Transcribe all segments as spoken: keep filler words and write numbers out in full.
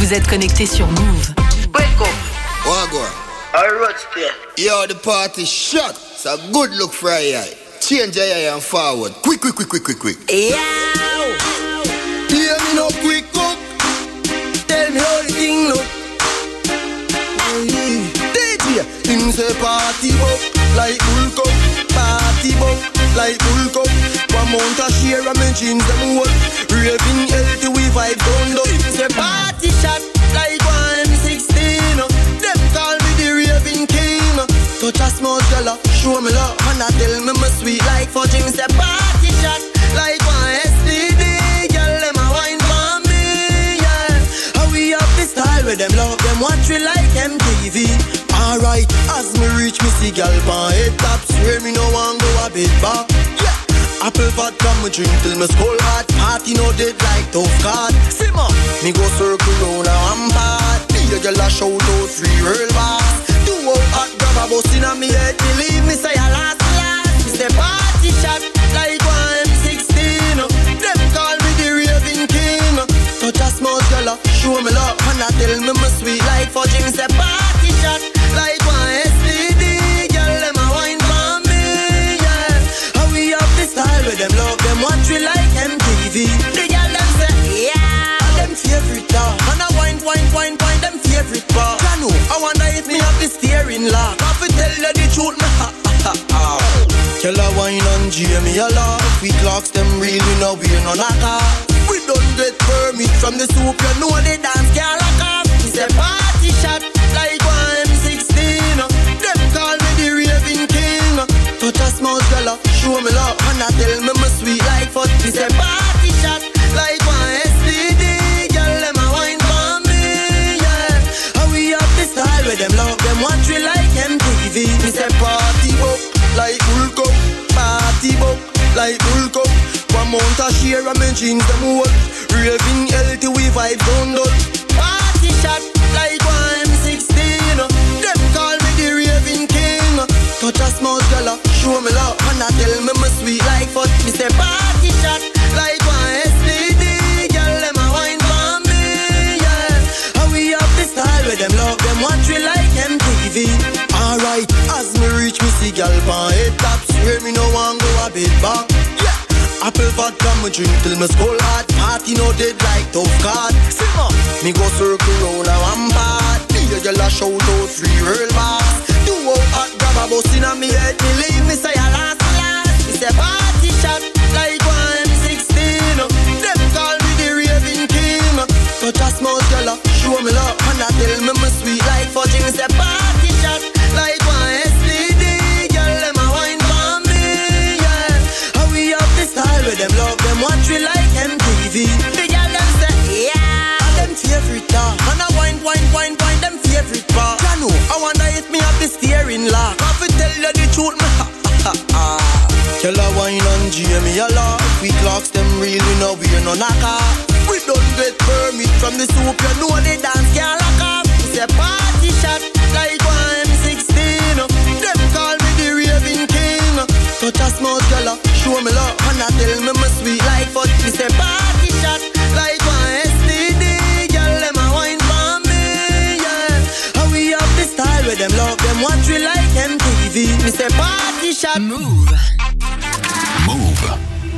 Vous êtes connectés sur Move. Wake up. Wagwan. Alright, still. Yo, the party shot. It's a good look for a eye. Change your eye and forward. Quick, quick, quick, quick, quick, quick. Yeah. Hear me no quick up. Tell me how the thing look. D J, him say party up like Hulk up. Party up like Hulk up. One month a share of my jeans them whole. Raving healthy we vibe down low. Him say party shot like one sixteen. Them call me the raving king. Touch a small girl, show me love. And I tell me my sweet like fudge. Him say party shot like one S T D. Girl, them a wine for me, yeah. How we have the style with them love. Them watch we like M T V. Alright, as me reach me see girl pan head top. Swear me no one go a bit back. Yeah. Apple vodka me drink till me skull hot. Party no dead like tough card. Simmer, me go circle round a one part. Me a girl a shout out free real boss. Two out hot grab a bus inna me head. Believe me say a last last. Me say party shot like one sixteen. Them call me the raving king. Touch a small girl, show me love. And I tell me my sweet like fudge. Me say party shot like one S T D. Girl, them a wine for me, yeah. How we have the style with them love. Them watch we like M T V. The girl them say yeah. Them favorite dog. And I wine, wine, wine, wine. Them favorite bar. I know, I wonder if me have the steering lock. I fi tell you the truth, me ha ha ha. Tell her wine and Jamie a laugh. We clocks them real, we know we no knock off. We don't get permit from the soup, you know the dance can't lock off. Me say party shot like one sixteen. Them call me the raving king. Touch a small girl, show me love. And I tell me my sweet like fudge. Me say party shot like one S T D. Girl, them a wine for me, yeah. How we have the style with them love. Them watch we like M T V. Me say party up like Hulk up. Party up like Hulk up. One month a share of my jeans them whole. Raving healthy we vibe down low. Party shot like one sixteen. Them call me the raving king. Touch a small girl, show me love. And I tell me my sweet like fudge. Me say party shot like one S T D. Girl, them a wine for me, yeah. How we have the style with them love. Them watch we like M T V. Alright, as me reach me see girl pan head top. Swear me no one go a bit back. Yeah. Apple vodka me drink till me skull hot. Party no dead like tough card. Simmer, me go circle round a one part. Me a girl a shout out free real boss. Two out hot grab a bus inna me head. Believe me say a last last. Me say party shot like one sixteen. Them call me the raving king. Touch a small girl, show me love. And I tell me my sweet like fudge. Me say party shot like one S T D. Girl, them a wine for me, yeah. How we have the style with them love. Them watch we like M T V. The girl them say yeah. Them favorite dog. And I wine, wine, wine, wine. Them favorite bar. I know, I wonder if me have the steering lock. I fi tell you the truth, me ha ha ha. Tell her wine and Jamie a laugh. We clocks them real, we know we no knock off. We don't get permit from the soup, you know the dance can't lock off. It's a party shot like one sixteen. Them call me the raving king. Touch a small girl, show me love. And I tell me my sweet like fudge. It's a party shot like one S T D. Girl, them a wine for me, yeah. How we have the style with them love. Them watch we like M T V. It's a party shot. Move. Move.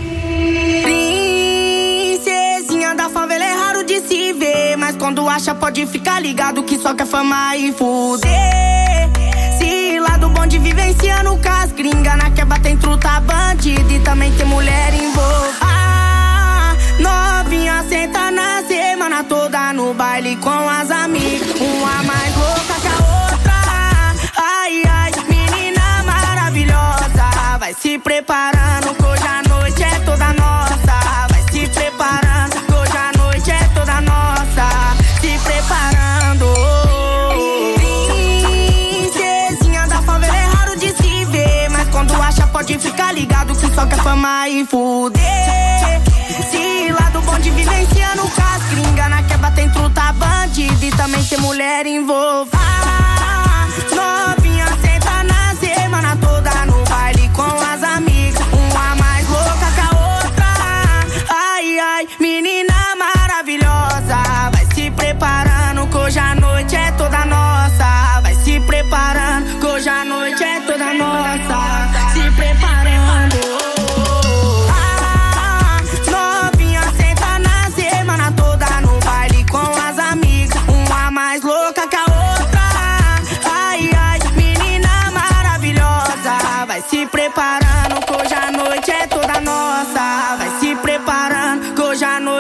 Princesinha da favela é raro de se ver, mas quando acha pode ficar ligado que só quer fama e fuder. Se lá do bonde vivenciando com as gringas, na quebra tem truta bandida e também tem mulher envolvida. Ah, novinha senta na semana toda no baile com as amigas, uma mais louca que a outra. Ai, ai, menina maravilhosa, vai se preparando que hoje a noite é toda nossa. Vai se preparando que hoje a noite é toda nossa. Se preparando. Princesinha da favela é raro de se ver, mas quando acha pode ficar ligado que só quer fama e fuder. Se lá do bonde vivenciando com as gringas, na quebra tem truta bandida e também tem mulher envolvida. Ah, novinha senta na semana toda no baile com as amigas, uma mais louca que a outra. Ai, ai, menina maravilhosa, vai se preparando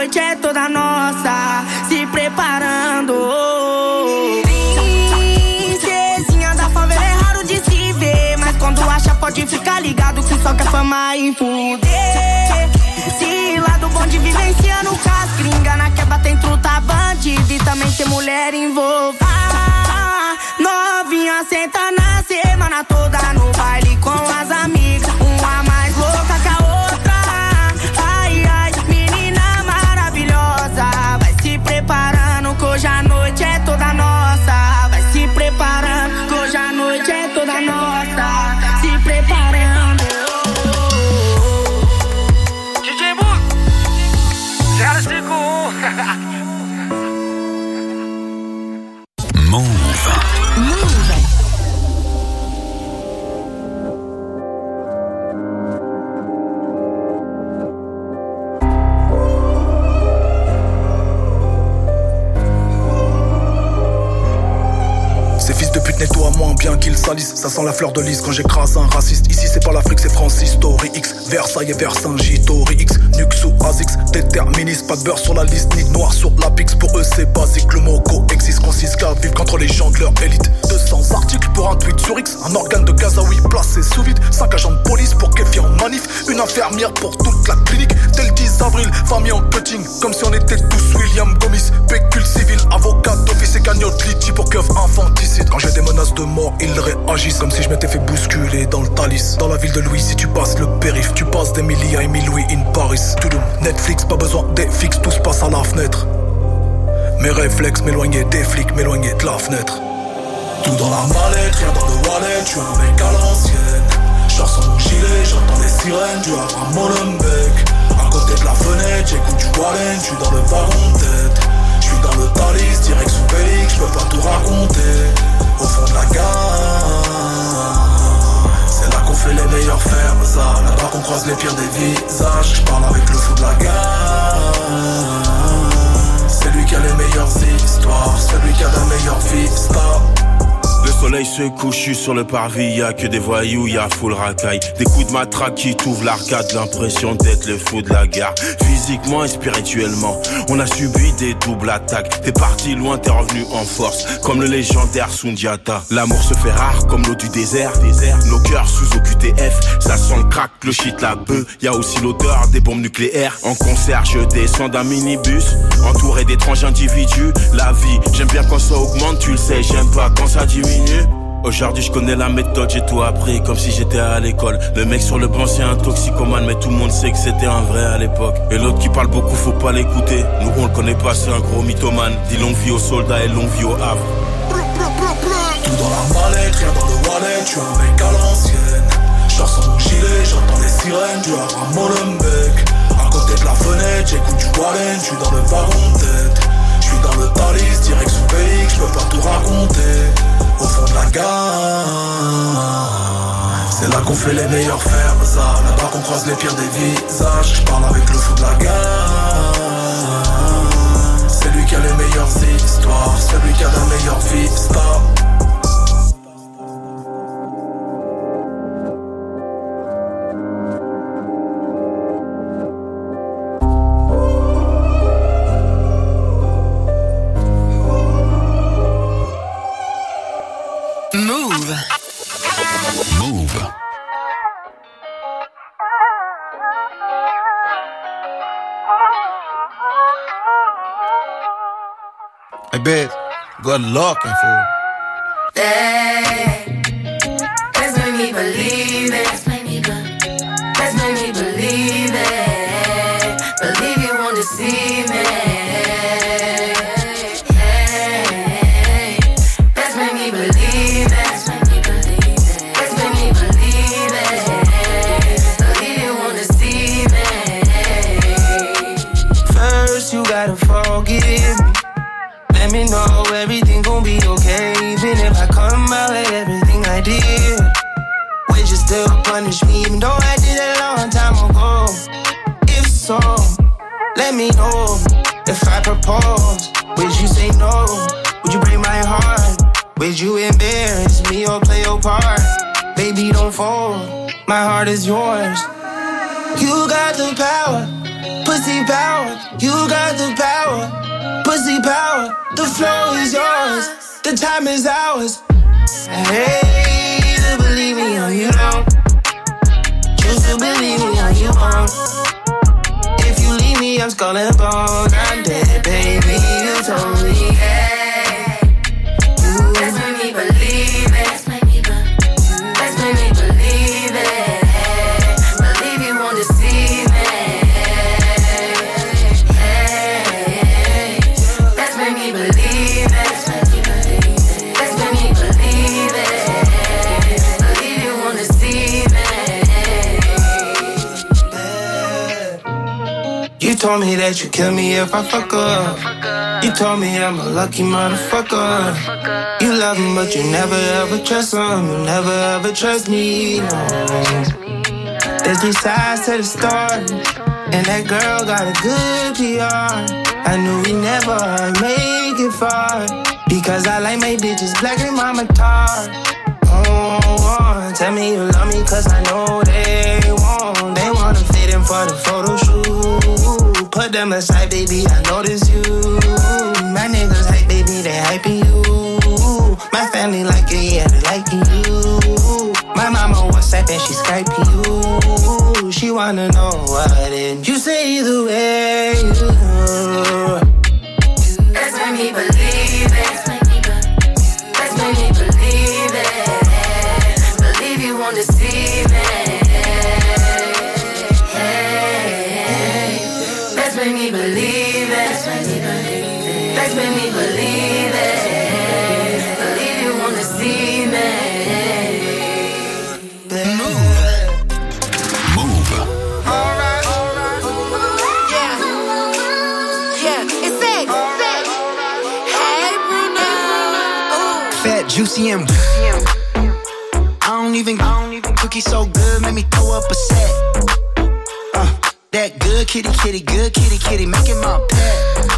noite é toda nossa, se preparando. Princesinha da favela é raro de se ver, mas quando acha pode ficar ligado que só quer fama e fuder. Se lá do bonde vivenciando com as gringa, na quebra tem truta bandida e também tem mulher envolvida. Novinha senta na semana toda no baile com as amigas, uma mais louca que a outra. Ai, ai, menina maravilhosa, vai se preparando que hoje a noite é toda nossa. Vai se preparando que hoje a noite é toda nossa, se preparando. D J Book, zero cinco um. Move. Ces fils de pute nettoient moins bien qu'ils salissent. Ça sent la fleur de lys quand j'écrase un raciste. Ici c'est pas l'Afrique, c'est Francis, Tori X, Versailles et Versailles, Tori X, Nux ou Azix, déterministe. Pas de beurre sur la liste, ni de noir sur la pix. Pour eux c'est basique, le mot coexiste. Consiste qu'à vivre contre les gens de leur élite. deux cents articles pour un tweet sur X. Un organe de Gazaoui placé sous vide. cinq agents de police pour Kefi en manif. Une infirmière pour toute la clinique. Dès le dix avril, famille en cutting. Comme si on était tous William Gomis. Pécule civil, avocat d'office et cagnotte litchi pour keuf infanticide. Quand j'ai des menaces de mort, ils réagissent comme si je m'étais fait bousculer dans le Thalys. Dans la ville de Louis, si tu passes le périph', tu passes d'Emilie à Emile Louis in Paris. Touloum, Netflix, pas besoin des fixes, tout se passe à la fenêtre. Mes réflexes m'éloigner des flics, m'éloigner de la fenêtre. Tout dans la mallette, rien dans le wallet, je suis un mec à l'ancienne. J'sors sans mon gilet, j'entends les sirènes du Abraham Molenbeek. À côté de la fenêtre, j'écoute du Wallen, j'suis dans le wagon de tête. J'suis dans le Thalys, direction Félix, j'peux pas tout raconter. Au fond de la gare, c'est là qu'on fait les meilleurs fermes, ça. Là-bas qu'on croise les pires des visages. J'parle avec le fou de la gare. C'est lui qui a les meilleures histoires, celui qui a la meilleure vista. Le soleil se couche, je suis sur le parvis, y'a que des voyous, y'a full racaille. Des coups de matraque qui t'ouvrent l'arcade, l'impression d'être le fou de la gare. Physiquement et spirituellement, on a subi des doubles attaques. T'es parti loin, t'es revenu en force, comme le légendaire Sundiata. L'amour se fait rare comme l'eau du désert, désert. Nos cœurs sous O Q T F, ça sent le crack, le shit, la bœuf. Y'a aussi l'odeur des bombes nucléaires. En concert, je descends d'un minibus, entouré d'étranges individus. La vie, j'aime bien quand ça augmente, tu le sais, j'aime pas quand ça diminue. Aujourd'hui je connais la méthode, j'ai tout appris comme si j'étais à l'école. Le mec sur le banc c'est un toxicomane, mais tout le monde sait que c'était un vrai à l'époque. Et l'autre qui parle beaucoup faut pas l'écouter, nous on le connaît pas, c'est un gros mythomane. Dis longue vie aux soldats et longue vie au Havre. Tout dans la mallette, rien dans le wallet, je suis un mec à l'ancienne. J'sors sans mon gilet, j'entends les sirènes du Abraham Molenbeek. À côté de la fenêtre, j'écoute du Wallen, j'suis dans le wagon de tête. J'suis dans le Thalys, direction Félix, j'peux pas tout raconter. Au fond de la gare, c'est là qu'on fait les meilleurs fermes, ça. Là-bas qu'on croise les pires des visages. J'parle avec le fou de la gare. C'est lui qui a les meilleures histoires, celui qui a la meilleure vista. Move. Move. Hey, bitch, good looking, fool. Hey, let's make me believe it. Let's make me believe it. Let's make me believe it. Believe you won't deceive me. Hey, let's make me believe it. Let's make me believe it. Let's make me believe it. Believe you won't deceive me. First you gotta forgive me. Let me know everything gon' be okay. Even if I come out like everything I did, would you still punish me even though I did it a long time ago? If so, let me know. If I propose, would you say no? Would you break my heart? Would you embarrass me or play your part? Baby, don't fold, my heart is yours. You got the power, Pussy power, you got the power. Pussy power, the flow is yours. The time is ours. I hate to believe me or you don't. Choose to believe me or you won't. If you leave me, I'm skull and bone. I'm dead, baby, you told me. Hey, let's make me believe it. Let's make me believe. Let's make me believe it. Believe you won't deceive me. Hey, let's make me believe it. Let's make me believe it. Let's make me believe it. Believe you won't deceive me. You told me that you kill me if I fuck up. You told me I'm a lucky motherfucker. You love him, but you never ever trust him. You never ever trust me, no. There's three sides to the story, and that girl got a good P R. I knew we never make it far, because I like my bitches black and mama tar. Oh, oh, tell me you love me, cause I know they won't. They wanna fit in for the photo shoot. Put them aside, baby, I notice you. My niggas hype, baby, they hyping you. My family like it, yeah, they liking you. My mama WhatsApp and she Skyping you. She wanna know what it. You say either way. Let's make me believe it. Let's make me believe it. Believe you won't deceive me. Let's make me believe it. Let's make me believe it. Believe you won't deceive me. Move. Alright, alright. Yeah. Yeah, it's it. Hey, Bruno. Fat, juicy, and I don't even, I don't even cookie so good, make me throw up a set. Uh, that good kitty, kitty, good kitty, kitty, making my pet.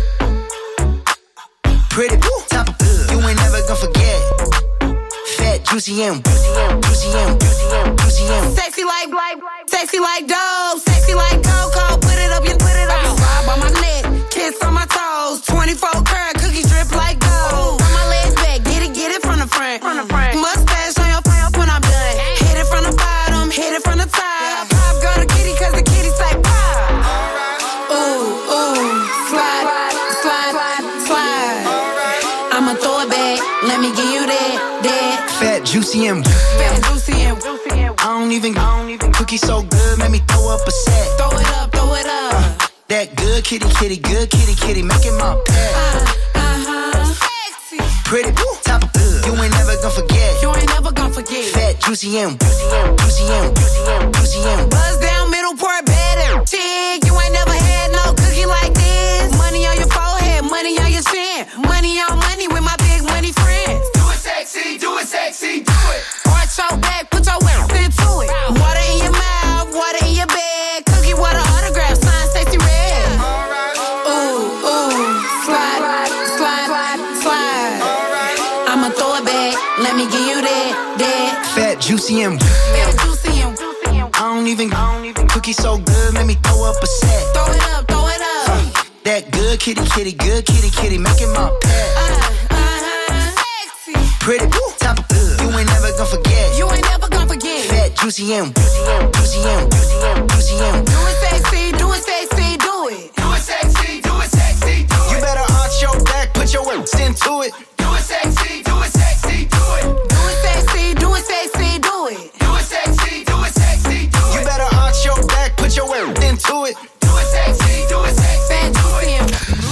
Pretty, top of good, you ain't never gonna forget. Fat, juicy, and juicy, and juicy, and Sexy like, like, sexy like dough, sexy like cocoa. Put it up, you put it up. Slob on my neck, kiss on my toes. twenty-four karat cookies drip like gold. On my legs back, get it, get it from the front. From the front. Mustache on your face when I'm done. Hit it from the bottom, hit it from the top. Pop girl to kitty, cause the kitty say pop. Ooh, ooh, slide, slide, slide. I'ma throw it back, let me give you that, that. fat, juicy, and Fat, juicy, and I don't even, I don't even cookie so good, make me throw up a set. throw it up, throw it up. Uh, that good kitty, kitty, good kitty, kitty, making my pet. Uh, uh-huh. Sexy. Pretty, top of good, you ain't never gonna forget. You ain't never gonna forget. Fat, juicy, and juicy, and juicy, and Buzz down, middle part better. Chick, you ain't never had no cookie like this. Money on your forehead, money on your chin. Money on money with my big money friends. Do it sexy, do it sexy, do it. Arch your back, put your weight into it. Water in your mouth, water in your bed. Cookie water autograph, sign sexy red. Ooh, ooh, slide, slide, slide. I'ma throw it back, let me give you that, that. fat, juicy, and Fat, juicy, and I don't even, I don't even cookie so good, make me throw up a set. throw it up, throw it up. Uh, that good kitty, kitty, good kitty, kitty, making my pet. Uh, uh-huh. Sexy. Pretty, top of good, you ain't never gonna forget. You ain't never gonna forget. Fat, juicy, and juicy, and juicy, and Do it sexy, do it sexy, do it. Do it sexy, do it sexy, do you better arch your back, put your weight into it. Do it sexy, do it sexy, do it. Do it sexy, do it sexy, do it. Do it sexy, do it sexy, do You it. better arch your back, put your weight into it. Do it sexy, do it sexy, do it.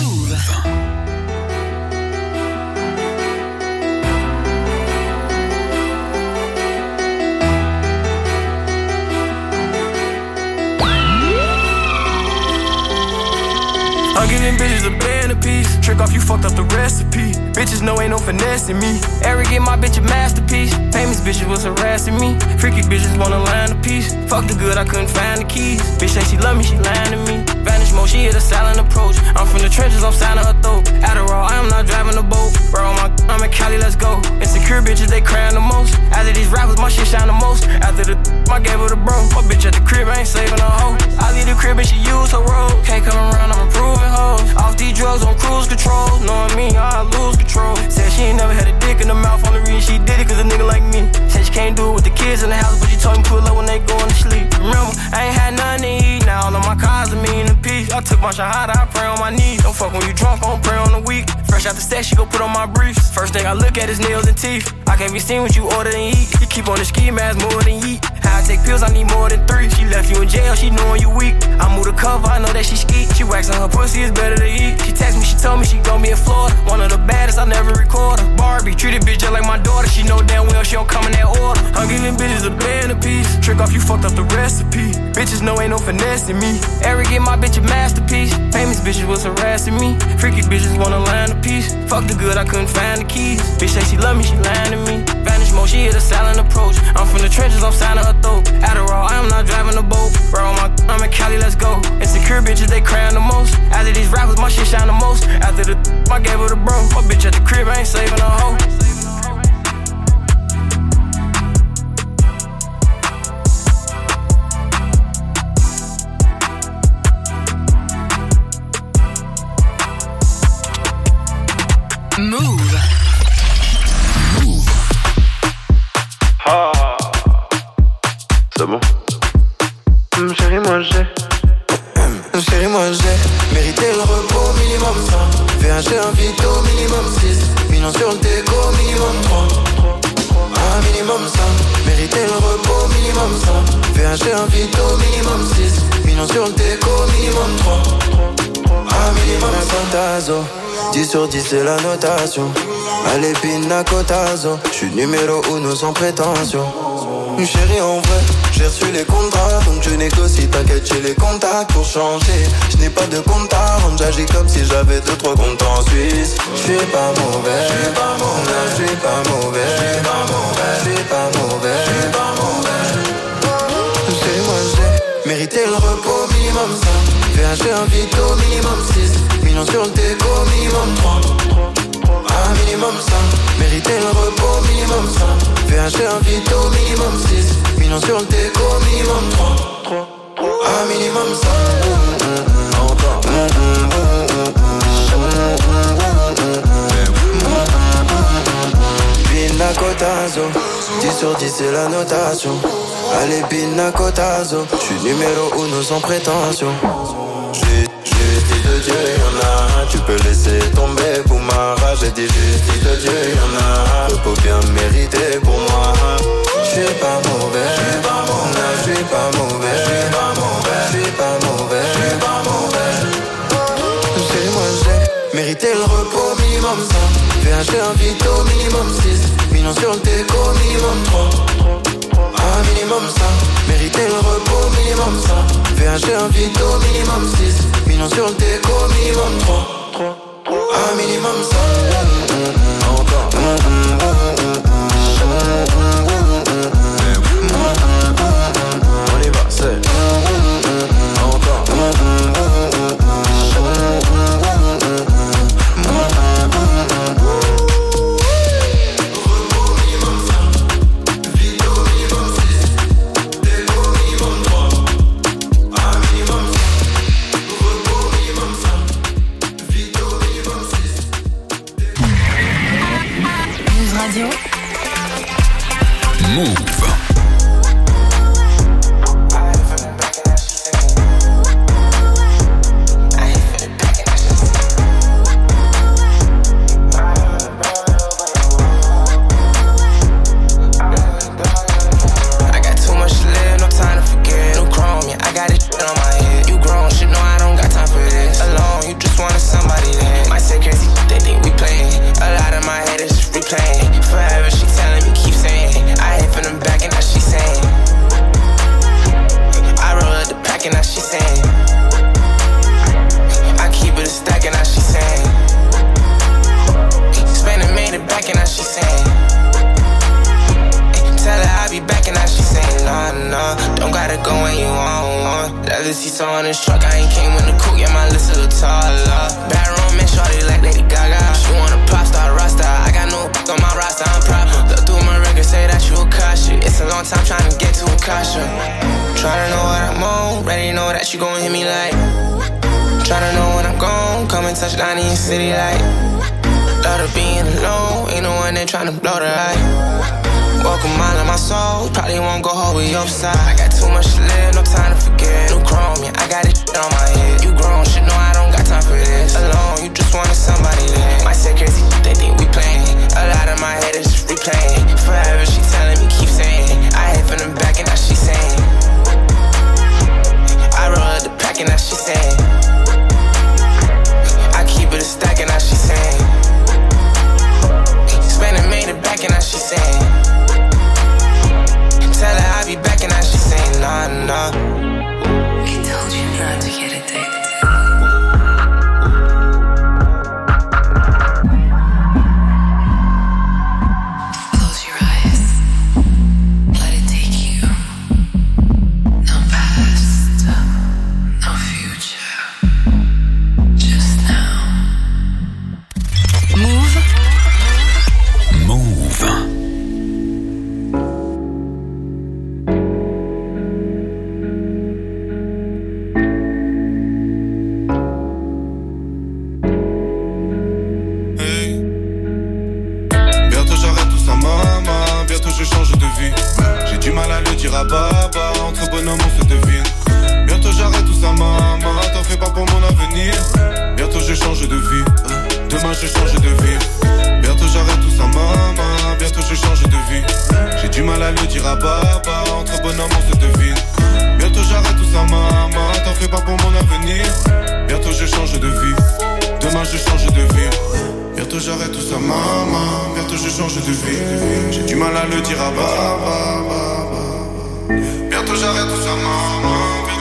I'm giving bitches a band apiece. Trick off, you fucked up the recipe. Bitches know ain't no finessing me. Eric get my bitch a masterpiece. Famous bitches was harassing me. Freaky bitches wanna line a piece. Fuck the good, I couldn't find the keys. Bitch say she love me, she lying to me. Vanish mode, she hit a silent approach. I'm from the trenches, I'm signing her throat. Adderall, I am not driving a boat. Bro, my, I'm in Cali, let's go. Insecure bitches, they crying the most. After these rappers, my shit shine the most. After the I gave her the bro. My bitch at the crib, I ain't saving a hoe. I leave the crib and she use her road. Can't come around, I'm improving hoes. Off these drugs on cruise control. Knowing me, I lose control. Said she ain't never had a dick in the mouth. Only reason she did it cause a nigga like me. Said she can't do it with the kids in the house, but she told me pull up when they going to sleep. Remember, I ain't had nothing to eat. Now all of my cars are mean in peace. I took my shahada, I pray on my knees. Don't fuck when you drunk, I don't pray on the week. Fresh out the set, she gon' put on my briefs. First thing I look at is nails and teeth. I can't be seen what you order and eat. You keep on the ski mask more than yeet. How I take pills, I need more than three. She left you in jail, she knowin' you weak. I move the cover, I know that she skeet. She waxing her pussy, it's better to eat. She text me, she told me she gon' be in Florida. One of the baddest, I never record her. Barbie, treat a bitch just like my daughter. She know damn well she don't come in that order. I'm giving bitches a band apiece. Trick off, you fucked up the recipe. Bitches know ain't no finesse in me. Eric get my bitch a masterpiece. Famous bitches was harassing me. Freaky bitches wanna land a piece. Fuck the good, I couldn't find the keys. Bitch say she love me, she lying to me. Vanish mode, she hit a silent approach. I'm from the trenches, I'm signing her throat. Adderall, I am not driving a boat. Roll my, I'm in Cali, let's go. Insecure bitches, they crying the most. After these rappers, my shit shine the most. After the I gave her the bro. My bitch at the crib, I ain't saving a hoe. Move. Move. Ah, c'est bon. Mmh, chérie, moi j'ai. Mmh, chérie, moi j'ai mérité le repos minimum cinq. V H G un vito minimum six. Millions sur le déco minimum trois. Un minimum cinq. Mérité le repos minimum cinq. V H G un vito minimum six. Millions sur le déco minimum trois. Un minimum cinq. dix sur dix c'est la notation. Allez pina cotazo. J'suis numéro uno sans prétention. Chérie en vrai, j'ai reçu les contrats. Donc je négocie, t'inquiète j'ai les contacts pour changer. Je n'ai pas de compte à rendre, j'agis comme si j'avais deux trois comptes en Suisse. J'suis pas mauvais, j'suis pas mauvais, j'suis pas mauvais, j'suis pas mauvais, j'suis pas mauvais, j'suis pas mauvais. Chérie moi j'ai mérité le repos minimum cinq. V H G un vito minimum six. Millions sur le déco minimum trois. Un minimum cinq. Mérité le repos minimum cinq. V H G un vito minimum six. Millions sur le déco minimum trois. Un minimum cinq. Encore. Pina cotazo. dix sur dix c'est la notation. Allez pina cotazo. J'suis numéro uno sans prétention. J'ai justice de Dieu, y'en a. Tu peux laisser tomber pour ma rage. J'ai dit justice de Dieu, y'en a. Repos bien mérité pour moi. J'suis pas mauvais, j'suis pas mauvais, j'suis pas mauvais, j'suis pas mauvais, j'suis pas mauvais, j'suis pas mauvais. Chérie moi j'ai mérité le repos minimum cinq. V H G un vito minimum six. Millions sur le déco minimum trois. Un minimum cinq. Mérité le repos minimum cinq. V H G un vito minimum six. Millions sur le déco minimum trois. Un minimum cinq. Encore. On y va, c'est encore. Move. Forever she telling me keep saying I hate for them back and I Tryna know what I'm on, ready know that you gon' hit me like. Tryna know when I'm gone, come and touch down in your city like. Thought of being alone, ain't no one there tryna blow the light. Walk a mile in my soul, probably won't go hold with your side. I got too much to live, no time to forget. New chrome, yeah, I got it on my head. You grown, shit, no, I don't got time for this. Alone, you just wanted somebody there. My security, they think we playing. A lot of my head is just replaying. Forever, she telling me, keep saying. I hit from the back and now she saying. I roll up the pack and now she saying. I keep it a stack and now she saying. Spend and made it back and now she saying. Tell her I'll be back and now she saying nah, nah. He told you not to get addicted. Close your eyes. Let it take you. No past, no future. Just now. Move. Move. À baba, entre bonhommes on se devine. Bientôt j'arrête tout ça maman, t'en fais pas pour mon avenir. Bientôt je change de vie, demain je change de vie. Bientôt j'arrête tout ça maman, bientôt je change de vie. J'ai du mal à le dire à baba, entre bonhommes on se devine. Bientôt j'arrête tout ça maman, t'en fais pas pour mon avenir. Bientôt je change de vie, demain je change de vie. Bientôt j'arrête tout ça maman, bientôt je change de vie. J'ai du mal à le dire à baba. Bientôt j'arrête tout ça, maman.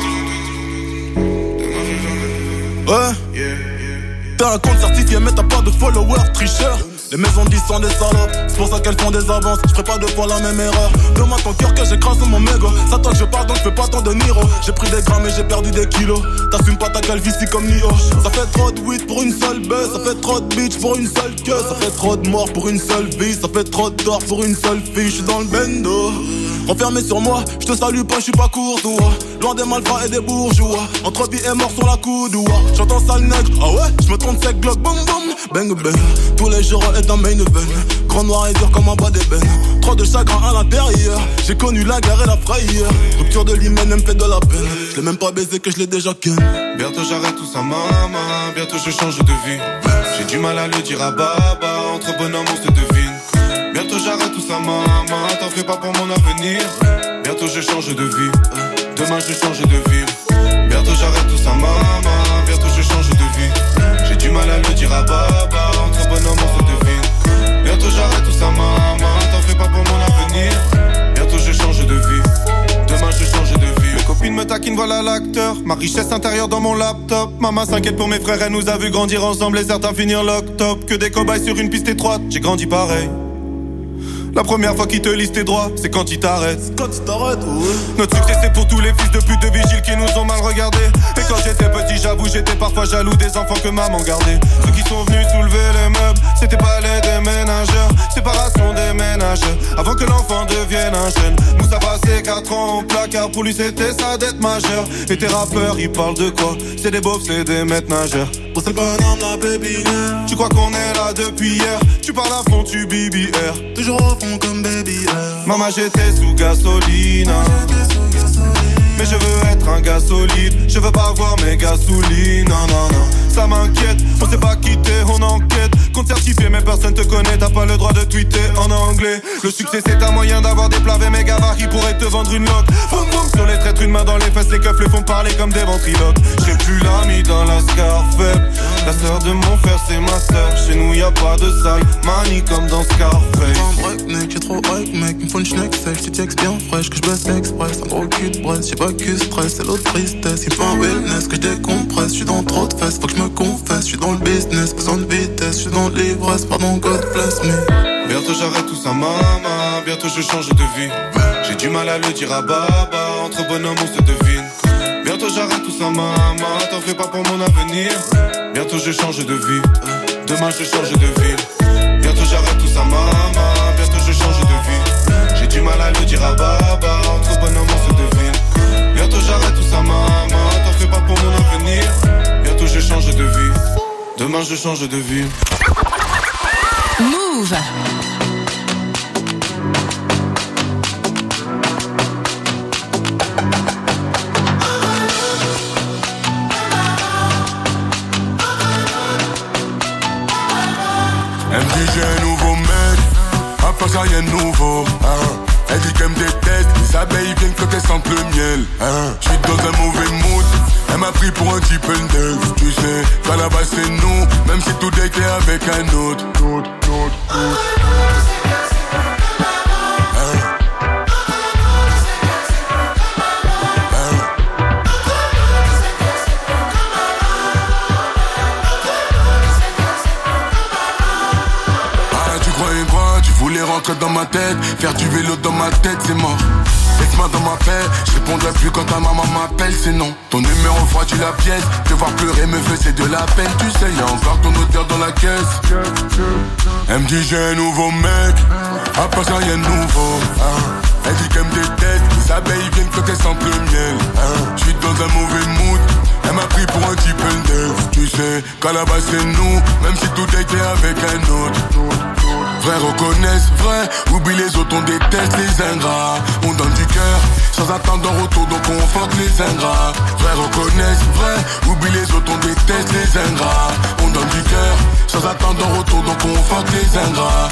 Ouais, yeah, yeah. T'as un compte certifié, mais t'as pas de followers, tricheur. Les maisons disent sont des salopes, c'est pour ça qu'elles font des avances. Je ferai pas deux fois la même erreur. Donne-moi ton cœur que j'écrase mon mégot. Ça toi que je parle donc je fais pas tant de Niro. J'ai pris des grammes et j'ai perdu des kilos. T'assumes pas ta calvitie comme Nio. Ça fait trop de weed pour une seule baisse. Ça fait trop de bitch pour une seule queue. Ça fait trop de morts pour une seule vie. Ça fait trop de tort pour une seule fille. J'suis dans le bendo. Renfermé sur moi, je te salue pas, je suis pas courtois. Loin des malfrats et des bourgeois. Entre vie et mort sur la coudoua. J'entends sale nègre, ah ouais, je me trompe sec glock, boum boum. Bang bang, tous les jours est un main event. Grand noir et dur comme un bas d'ébène. Trop de chagrin à l'intérieur. J'ai connu la guerre et la frayeur. Rupture de l'hymen, elle me fait de la peine. Je l'ai même pas baisé que je l'ai déjà ken. Bientôt j'arrête tout ça maman, bientôt je change de vie. J'ai du mal à le dire à baba, entre bonhommes on se devine. Bientôt j'arrête tout ça maman, t'en fais pas pour mon avenir. Bientôt je change de vie, demain je change de ville. Bientôt j'arrête tout ça maman, bientôt je change de vie. J'ai du mal à le dire à baba, entre bonhommes on se devine. Bientôt j'arrête tout ça maman, t'en fais pas pour mon avenir. Bientôt je change de vie, demain je change de vie. Mes copines me taquinent, voilà l'acteur. Ma richesse intérieure dans mon laptop. Maman s'inquiète pour mes frères, elle nous a vu grandir ensemble et certains finir lock-top. Que des cobayes sur une piste étroite, j'ai grandi pareil. La première fois qu'ils te lisent tes droits, c'est quand ils t'arrêtent. Quand ils t'arrêtent, ouais. Notre succès c'est pour tous les fils de pute de vigiles qui nous ont mal regardés. Et quand j'étais petit, j'avoue, j'étais parfois jaloux des enfants que maman gardait. Ceux qui sont venus soulever les meubles, c'était pas les déménageurs. Séparation des ménageurs, avant que l'enfant devienne un jeune. Moussa passé quatre ans au placard, pour lui c'était sa dette majeure. Et tes rappeurs, ils parlent de quoi? C'est des beaufs, c'est des maîtres nageurs. Oh, c'est le bonhomme, la baby girl. Tu crois qu'on est là depuis hier? Tu parles à fond, tu B B R. Toujours au fond comme baby R. Maman, j'étais sous gasoline. Mais je veux être un gars solide. Je veux pas voir mes gasolines. Non, non, non, ça m'inquiète. On s'est pas quitté, on enquête. Compte certifié, mais personne te connaît. T'as pas le droit de tweeter en anglais. Le succès, c'est un moyen d'avoir des plats mes gavards qui pourraient te vendre une loque. Boum boum, sur les traîtres, une main dans les fesses. Les keufs les font parler comme des ventriloques. J'ai plus l'ami dans la scar faible. La sœur de mon frère, c'est ma sœur. Chez nous, y'a pas de side money comme dans Scarface. Un break, mec, j'ai trop hype, mec. Il me faut une schneck sèche, tu textes bien fraîche. Que je baisse express, un gros cul de Brest. J'ai pas que stress, c'est l'autre tristesse. Il me faut un wellness que je décompresse. J'suis dans trop de fesses, faut que je me confesse. J'suis dans le business, besoin de vitesse. J'suis dans l'ivresse, pardon, God bless me. Bientôt j'arrête tout ça, maman. Bientôt je change de vie. J'ai du mal à le dire à baba. Entre bonhommes, on se devine. Bientôt j'arrête tout ça, maman. T'en fais pas pour mon avenir. Bientôt je change de vie. Demain je change de ville. Bientôt j'arrête tout ça, maman. Bientôt je change de vie. J'ai du mal à le dire à baba. Entre bonhommes, on se devine. j'arrête tout ça maman, t'en fais pas pour mon avenir. Bientôt je change de vie, demain je change de vie. Move. Elle me dit j'ai un nouveau mec, à part ça rien de nouveau, hein. Elle dit qu'elle me déteste, les abeilles viennent quand elles sentent le miel, hein. J'suis dans un mauvais mood, elle m'a pris pour un type neuf. Tu sais, qu'à la base c'est nous, même si tout était avec un autre, autre, autre, autre. Rentrer dans ma tête, faire du vélo dans ma tête, c'est mort. Laisse-moi dans ma paix, je répondrai plus quand ta maman m'appelle, c'est non. Ton numéro froidit la pièce, te voir pleurer me faisait de la peine. Tu sais, y'a encore ton odeur dans la caisse. Elle me dit j'ai un nouveau mec, à part ça rien de nouveau, hein. Elle dit qu'elle me déteste, les abeilles viennent quand elles sentent le miel, hein. J'suis dans un mauvais mood, elle m'a pris pour un type neuf. Tu sais, qu'à la base c'est nous, même si tout était avec un autre. Vrai reconnaissent, vrai, oublie les autres, on déteste les ingrats. On donne du cœur, sans attendre en retour, donc on fuck les ingrats. Vrai reconnaissent, vrai, oublie les autres, on déteste les ingrats. On donne du cœur, sans attendre en retour, donc on fuck les ingrats.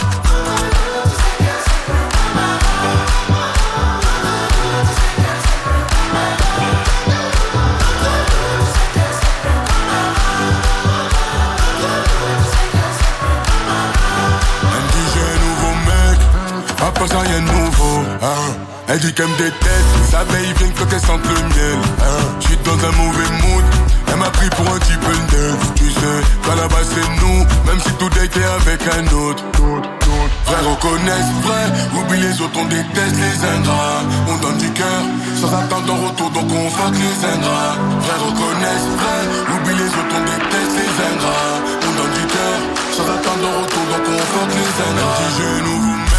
Pas ça rien de nouveau, hein. Elle dit qu'elle me déteste, les abeilles viennent quand elles sentent le miel, hein. J'suis dans un mauvais mood, elle m'a pris pour un type neuf. Tu sais, qu'à la base c'est nous, même si tout était avec un autre. Vrai reconnaissent, vrai, oublie les autres, on déteste les ingrats. On donne du cœur, sans attendre en retour, donc on fuck les ingrats. Vrai reconnaissent, vrai, oublie les autres, on déteste les ingrats. On donne du cœur, sans attendre en retour, donc on fuck les ingrats. Elle dit j'ai un nouveau mec.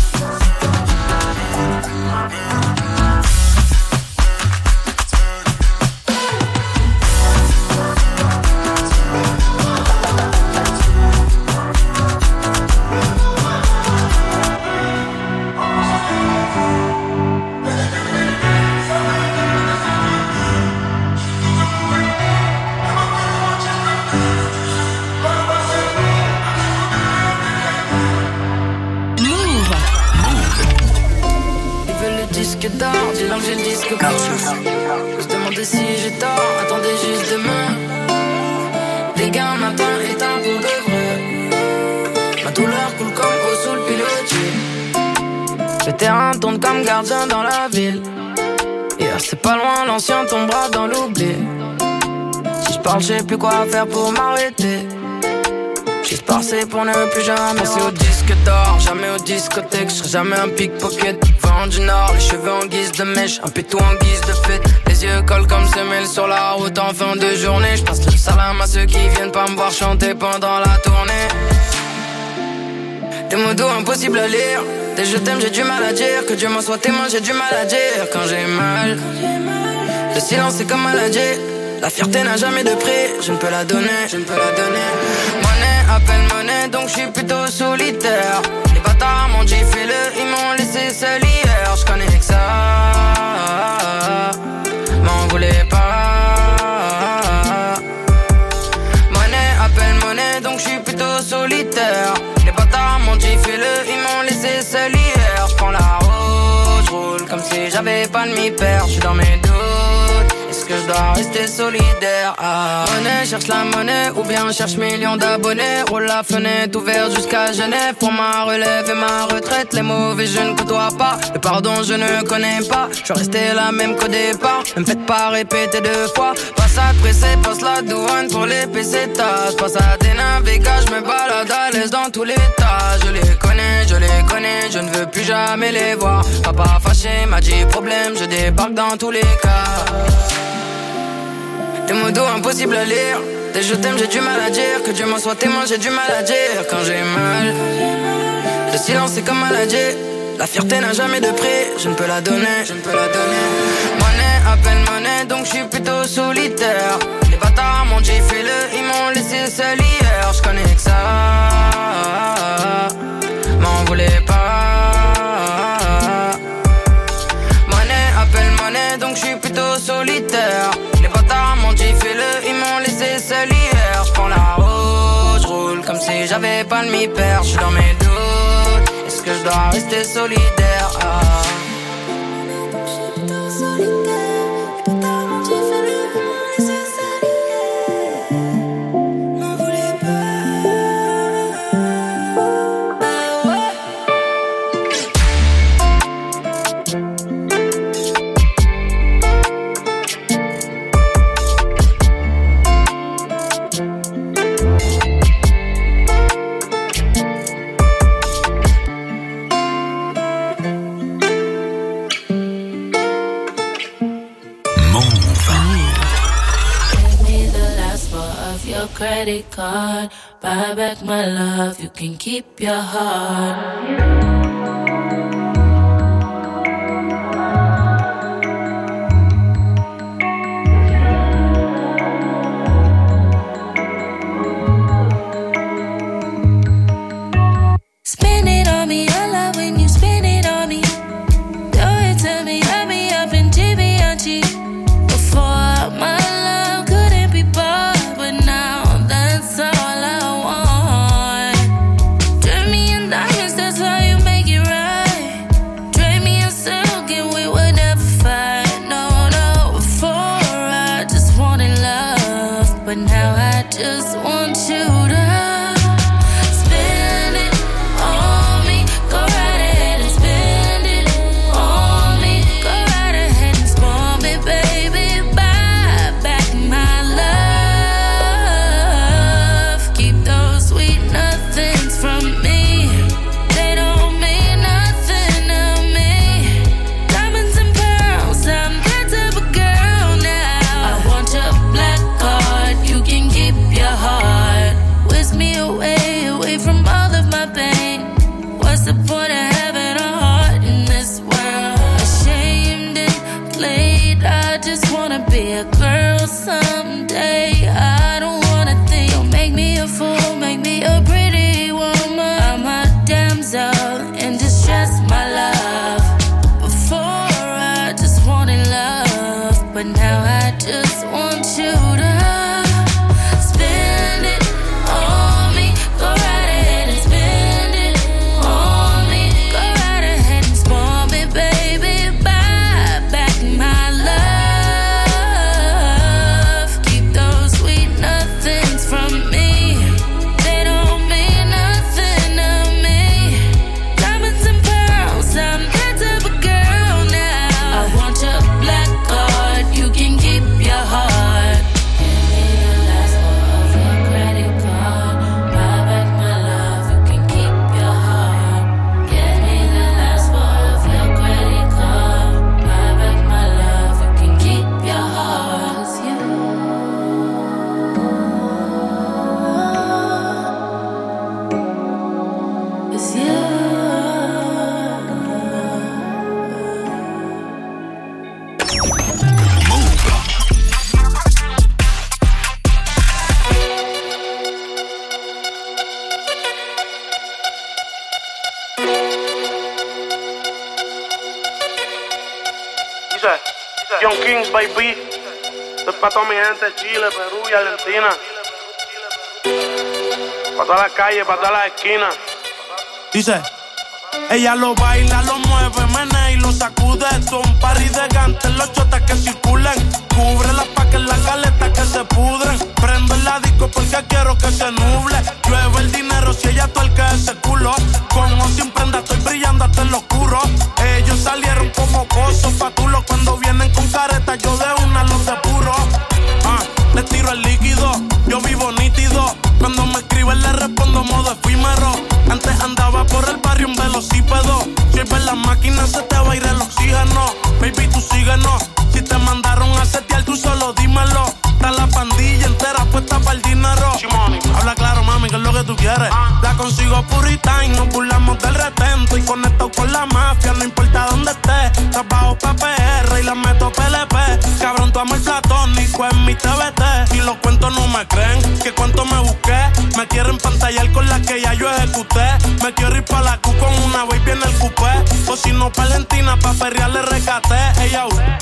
D'or, dis-leur que j'ai le disque blanc. Je se demandais si j'ai tort, attendez juste demain. Des gars, matin et tard pour de vrai. Ma douleur coule comme eau sous le pilotis. Le terrain tourne comme gardien dans la ville. Hier c'est pas loin, l'ancien tombera dans l'oubli. Si je parle, je sais plus quoi faire pour m'arrêter. Juste passer pour ne plus jamais penser au disque d'or, jamais au discothèque. J'serai jamais un pickpocket. Vent du nord, les cheveux en guise de mèche, un pétou en guise de fête. Les yeux collent comme semelles sur la route en fin de journée. J'passe le salam à ceux qui viennent pas me voir chanter pendant la tournée. Des mots doux impossibles à lire, des je t'aime j'ai du mal à dire. Que Dieu m'en soit témoin j'ai du mal à dire quand j'ai mal. Le silence est comme maladie. La fierté n'a jamais de prix, je ne peux la donner, je ne peux la donner. Monnaie appelle monnaie, donc je suis plutôt solitaire. Les bâtards m'ont dit fais-le, ils m'ont laissé seul hier. Je connais que ça, m'en voulez pas. Monnaie appelle monnaie, donc je suis plutôt solitaire. Les bâtards m'ont dit fais-le, ils m'ont laissé seul hier. Je prends la route, je roule comme si j'avais pas de mi-père. Je suis dans mes doutes. Est-ce que je dois rester solidaire? Ah. Monnaie, cherche la monnaie ou bien cherche millions d'abonnés. Roule la fenêtre ouverte jusqu'à Genève. Pour ma relève et ma retraite. Les mauvais je ne côtoie pas, le pardon je ne connais pas. Je suis resté la même qu'au départ. Ne me faites pas répéter deux fois. Passe à pressé, passe la douane pour les pesetas. Passe à des navigas, je me balade à l'aise dans tous les tas. Je les connais, je les connais, je ne veux plus jamais les voir. Papa fâché m'a dit problème, je débarque dans tous les cas. Des mots doux impossibles à lire, des je t'aime j'ai du mal à dire. Que Dieu m'en soit témoin j'ai du mal à dire quand j'ai mal. Le silence est comme maladie. La fierté n'a jamais de prix, je ne peux la donner, je ne peux la donner. Monnaie appelle monnaie, donc je suis plutôt solitaire. Les bâtards m'ont dit fais-le, ils m'ont laissé seul hier. Je connais que ça, m'en voulez pas. Monnaie appelle monnaie, donc je suis plutôt solitaire. Les bâtards m'ont dit fais-le, ils m'ont laissé seul hier. Je prends la route, je roule comme si j'avais pas de mi-père. Je suis dans mes doutes, est-ce que je dois rester solidaire? Ah. Credit card, buy back my love, you can keep your heart. Spend it on me, I love when you spend it on me. Do it to me, have me up in Givenchy. Before my love couldn't be bought, but now that's all I want. Drain me in diamonds, that's how you make it right. Drain me in silk and we would never fight. No, no, before I just wanted love, but now I just want you to spend it on me. Go right ahead and spend it on me. Go right ahead and spoil me, baby. Buy back my love. Keep those sweet nothings from me. They don't mean nothing to me. Diamonds and pearls, I'm that type of girl now. I want your black card, you can keep your heart. Whisk me away, away from all of my pain. What's the point of having a heart in this world? Ashamed and played, I just wanna be a girl someday. I don't wanna think, don't make me a fool, make me a pretty woman. I'm a damsel in distress, my love. Before I just wanted love, but now I just want you to spend it on me. Go right ahead and spend it on me. Go right ahead and spoil me, baby. Buy back my love. Keep those sweet nothings from me. They don't mean nothing to me. Diamonds and pearls, I'm that type of girl now. I want your black card, you can keep your heart. Give me the last four of your credit card. Buy back my love, you can keep your heart. Give me the last four of your credit card. Buy back my love, you can keep your heart. It's you. It's you. Dice, Young Kings, baby. Esto es para toda mi gente de Chile, Perú y Argentina. Para todas las calles, para todas las esquinas. Dice, ella lo baila, lo mueve, menea y lo sacude. Son party de gantes, los chotas que circulen. Cúbrela pa' que las galetas que se pudren. Prendo el disco porque quiero que se nuble. Llueve el dinero si ella tuerca ese culo. Con o sin prenda estoy brillando hasta en lo oscuro. Ellos salieron como pozos patulos. Cuando vienen con careta yo de una los depuro. Ah, le tiro el líquido, yo vivo nítido. Cuando me escriben le respondo modo efímero. Antes andaba por el barrio un velocípedo. Si ves las máquinas se te va a ir el oxígeno. Baby, tú síguenos. Si te mandaron a setear, tú solo dímelo. Está la pandilla entera puesta para el dinero. Habla claro, mami, que es lo que tú quieres. La consigo purita y nos burlamos del retento. Y conecto con la mafia, no importa dónde esté. Trabajo pa' P R y la meto P L P. cabrón, tu amor platónico en mi T V T. Y los cuentos no me creen, que cuánto me busqué. Me quieren pantallar con la que ya yo ejecuté. Me quiero ir pa' la Q con una baby en el cupé. O si no, Valentina, pa' perrearle rescaté. Ella,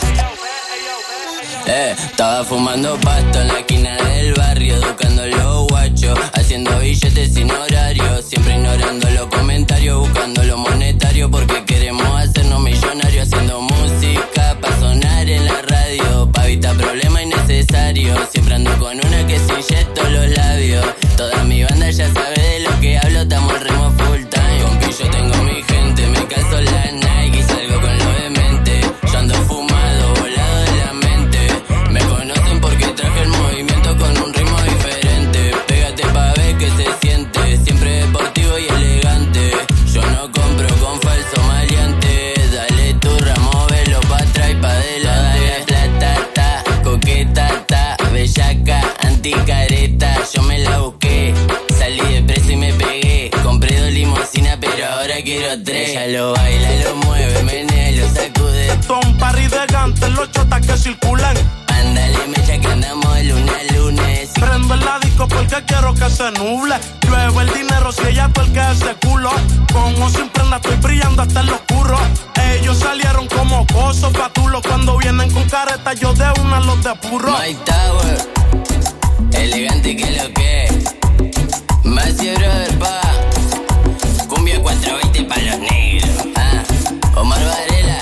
Eh, estaba fumando pasto en la esquina del barrio, educando los guachos, haciendo billetes sin horario, siempre ignorando los comentarios, buscando lo monetario, porque queremos hacernos millonarios, haciendo música pa' sonar en la radio, pa' evitar problemas innecesarios, siempre ando con una que se inyecto los labios, toda mi banda ya sabe de lo que hablo, estamos al remo full time, con que yo tengo mi gente, me calzo la Nike y salgo con lo demente, yo ando fumado, volado de la mente. Me conocen porque traje el movimiento con un ritmo diferente. Pégate pa' ver que se siente, siempre deportivo y elegante. Yo no compro con falso maleante. Dale tu ramo, velo pa' atrás y pa' adelante. Plata, ta, coqueta, ta, bellaca, anticareta. Yo me la busqué, salí de preso y me pegué. Compré dos limusinas, pero ahora quiero tres. Ella lo baila, lo mueve, menea, lo sacude. Son parry de gante, los chotas que circulan. Ándale, mecha que andamos de lunes a lunes. Prendo el disco porque quiero que se nuble. Llueve el dinero si ella tuerca ese culo. Con o sin prenda estoy brillando hasta el oscuro. Ellos salieron como cosos patulos. Cuando vienen con careta yo de una los de puro. My Tower, elegante que lo que. Macio brother pa. Cumbia cuatrocientos veinte pa' los negros. Ah, Omar Varela.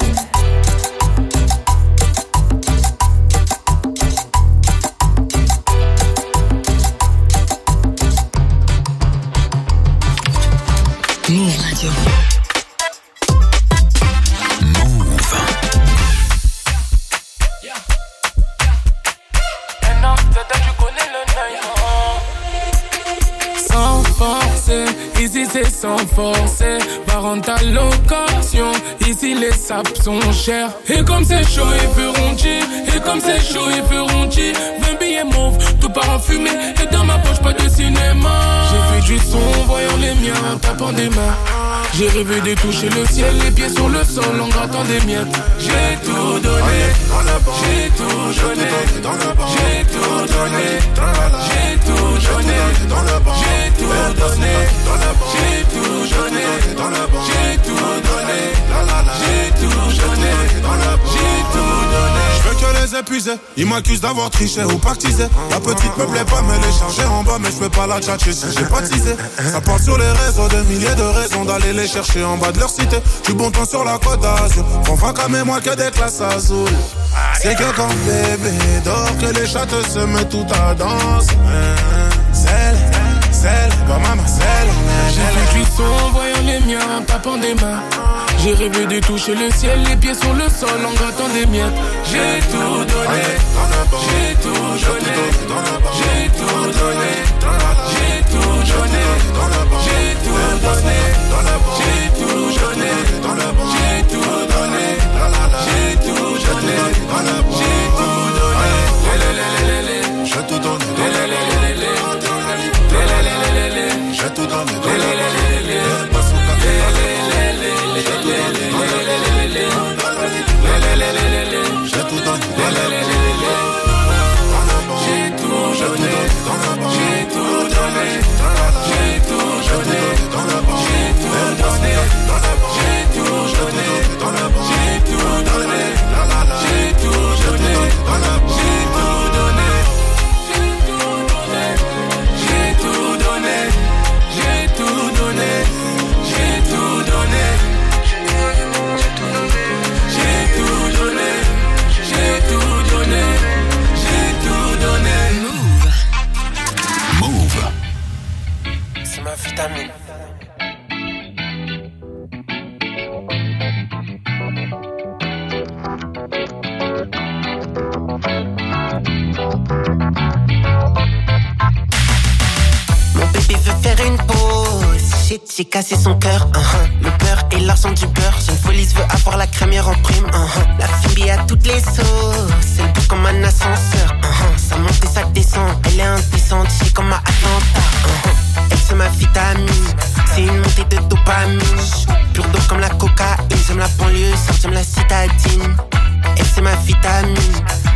Move Radio. Sans forcer, ici c'est sans forcer. Va rendre ta location, ici les sapes sont chers. Et comme c'est chaud, ils feront chier. Et comme c'est chaud, ils feront chier. vingt billets mauves, tout part en fumée. Et dans ma poche, pas de cinéma. J'ai fait du son, voyant les miens, tapant des mains. J'ai rêvé de toucher le ciel, les pieds sur le sol en grattant des miettes. J'ai tout donné, j'ai tout donné, j'ai tout donné, j'ai tout donné, j'ai tout donné, j'ai tout donné, j'ai tout donné, j'ai tout donné, j'ai tout donné. Je veux que les épuiser, ils m'accusent d'avoir triché ou pactisé. La petite me plaît pas, mais les charger en bas, mais je peux pas la tchatcher si j'ai pas teasé. Ça part sur les réseaux, des milliers de raisons d'aller les chercher en bas de leur cité. Du bon temps sur la côte d'Azur, on va comme moi que des classes azules. C'est que quand bébé dort, que les chattes se mettent tout à danse. Celle, celle, comme maman, celle. J'ai fait du son, voyant les miens, tapant des mains. J'ai rêvé de toucher le ciel, les pieds sur le sol en grattant des miettes. J'ai tout donné, j'ai tout donné, j'ai tout donné, j'ai tout donné, j'ai tout donné, j'ai tout donné, j'ai tout donné, j'ai tout donné, j'ai tout donné. J'ai tout donné, j'ai tout donné, J'ai cassé son cœur, uh-huh. Le beurre et l'argent du beurre. Jeune police veut avoir la crémière en prime, uh-huh. La fille à toutes les sauces, elle bouge comme un ascenseur, uh-huh. Ça monte et ça descend, elle est indécente, j'ai comme à Atlanta, uh-huh. Elle c'est ma vitamine, c'est une montée de dopamine. Pure d'eau comme la cocaïne, j'aime la banlieue, ça j'aime la citadine. Elle c'est ma vitamine,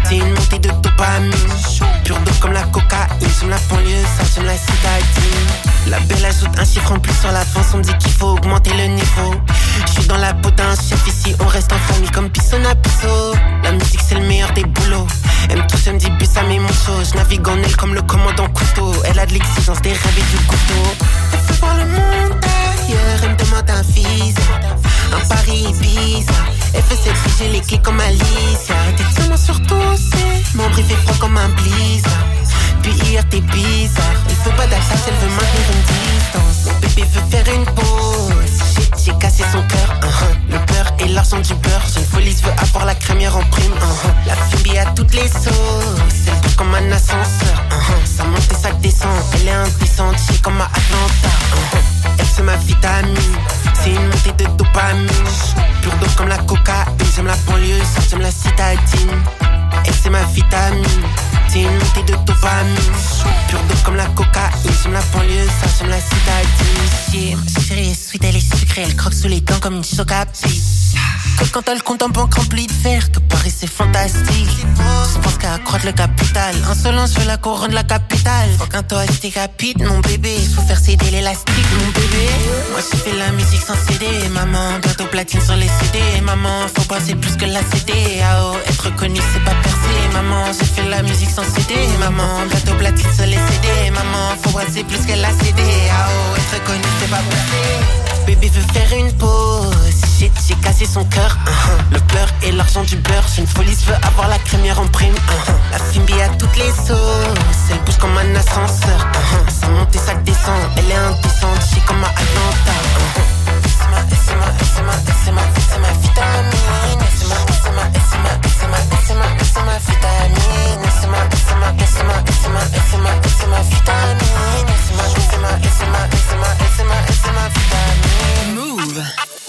C'est une montée de dopamine, pure d'eau comme la cocaïne. J'aime la banlieue, ça j'aime la citadine. La belle ajoute un chiffre en plus sur la fin, on me dit qu'il faut augmenter le niveau. J'suis dans la peau d'un chef ici, on reste en famille comme Pisson à Pisso. La musique c'est le meilleur des boulots. Elle me touche, elle me dit ça mais mon show. J'navigue en elle comme le commandant Couteau. Elle a de l'exigence, des rêves et du couteau. Elle fait voir le monde ailleurs, elle me demande un visa. Un Paris Ibiza. Elle fait cette fille, j'ai les clés comme Alicia. T'es tellement sur tout, c'est mon brief est froid comme un blizzard. Puis hier t'es bizarre. Elle veut pas d'attache, elle veut maintenir une distance. Mon bébé veut faire une pause. Shit, j'ai cassé son cœur, uh-huh. Le beurre et l'argent du beurre. J'ai une folie, veut avoir la crémière en prime, uh-huh. La fille à toutes les sauces. Elle bouge comme un ascenseur, uh-huh. Ça monte et ça descend. Elle est indécente, j'ai comme à Atlanta, uh-huh. Elle c'est ma vitamine. C'est une montée de dopamine. Pure d'eau comme la cocaïne. J'aime la banlieue, ça j'aime la citadine. Elle c'est ma vitamine. C'est une montée de dopamine. Pure d'eau comme la cocaïne. J'aime la banlieue, ça j'aime la citadine. Yeah, ma chérie est sweet, elle est sucrée. Elle croque sous les dents comme une choc-à-pic. Que quand elle compte en banque remplie de fer. Que Paris c'est fantastique. Je pense qu'à accroître le capital. Insolence, je veux la couronne de la capitale. Faut qu'un toit se décapite, mon bébé. Je faut faire céder l'élastique, mon bébé. Moi je fais la musique sans C D. Maman, bientôt platine sur les C D. Maman, faut passer plus que la C D. Ah oh, être reconnu c'est pas percer. Maman, j'ai fait la musique sans C D. Maman, bientôt platine sur les C D. Maman, faut passer plus que la C D. Ah oh, être reconnu c'est pas percer. Bébé veut faire une pause. Shit, j'ai cassé son cœur, uh-huh. Le beurre et l'argent du beurre. J'ai une folie, je veux avoir la crémière en prime, uh-huh. La fimbi à toutes les sauces. Elle bouge comme un ascenseur, uh-huh. Ça monte et ça descend. Elle est indécente, j'ai comme à Atlanta, uh-huh. C'est ma, c'est ma, c'est ma, c'est ma, c'est ma vitamine. C'est ma, c'est ma, c'est ma, c'est ma, c'est ma, c'est ma vitamine. C'est ma, c'est ma, c'est ma, c'est ma, c'est ma, c'est ma vitamine. C'est ma, c'est ma, c'est ma, c'est ma, c'est ma, c'est ma vitamine. Move.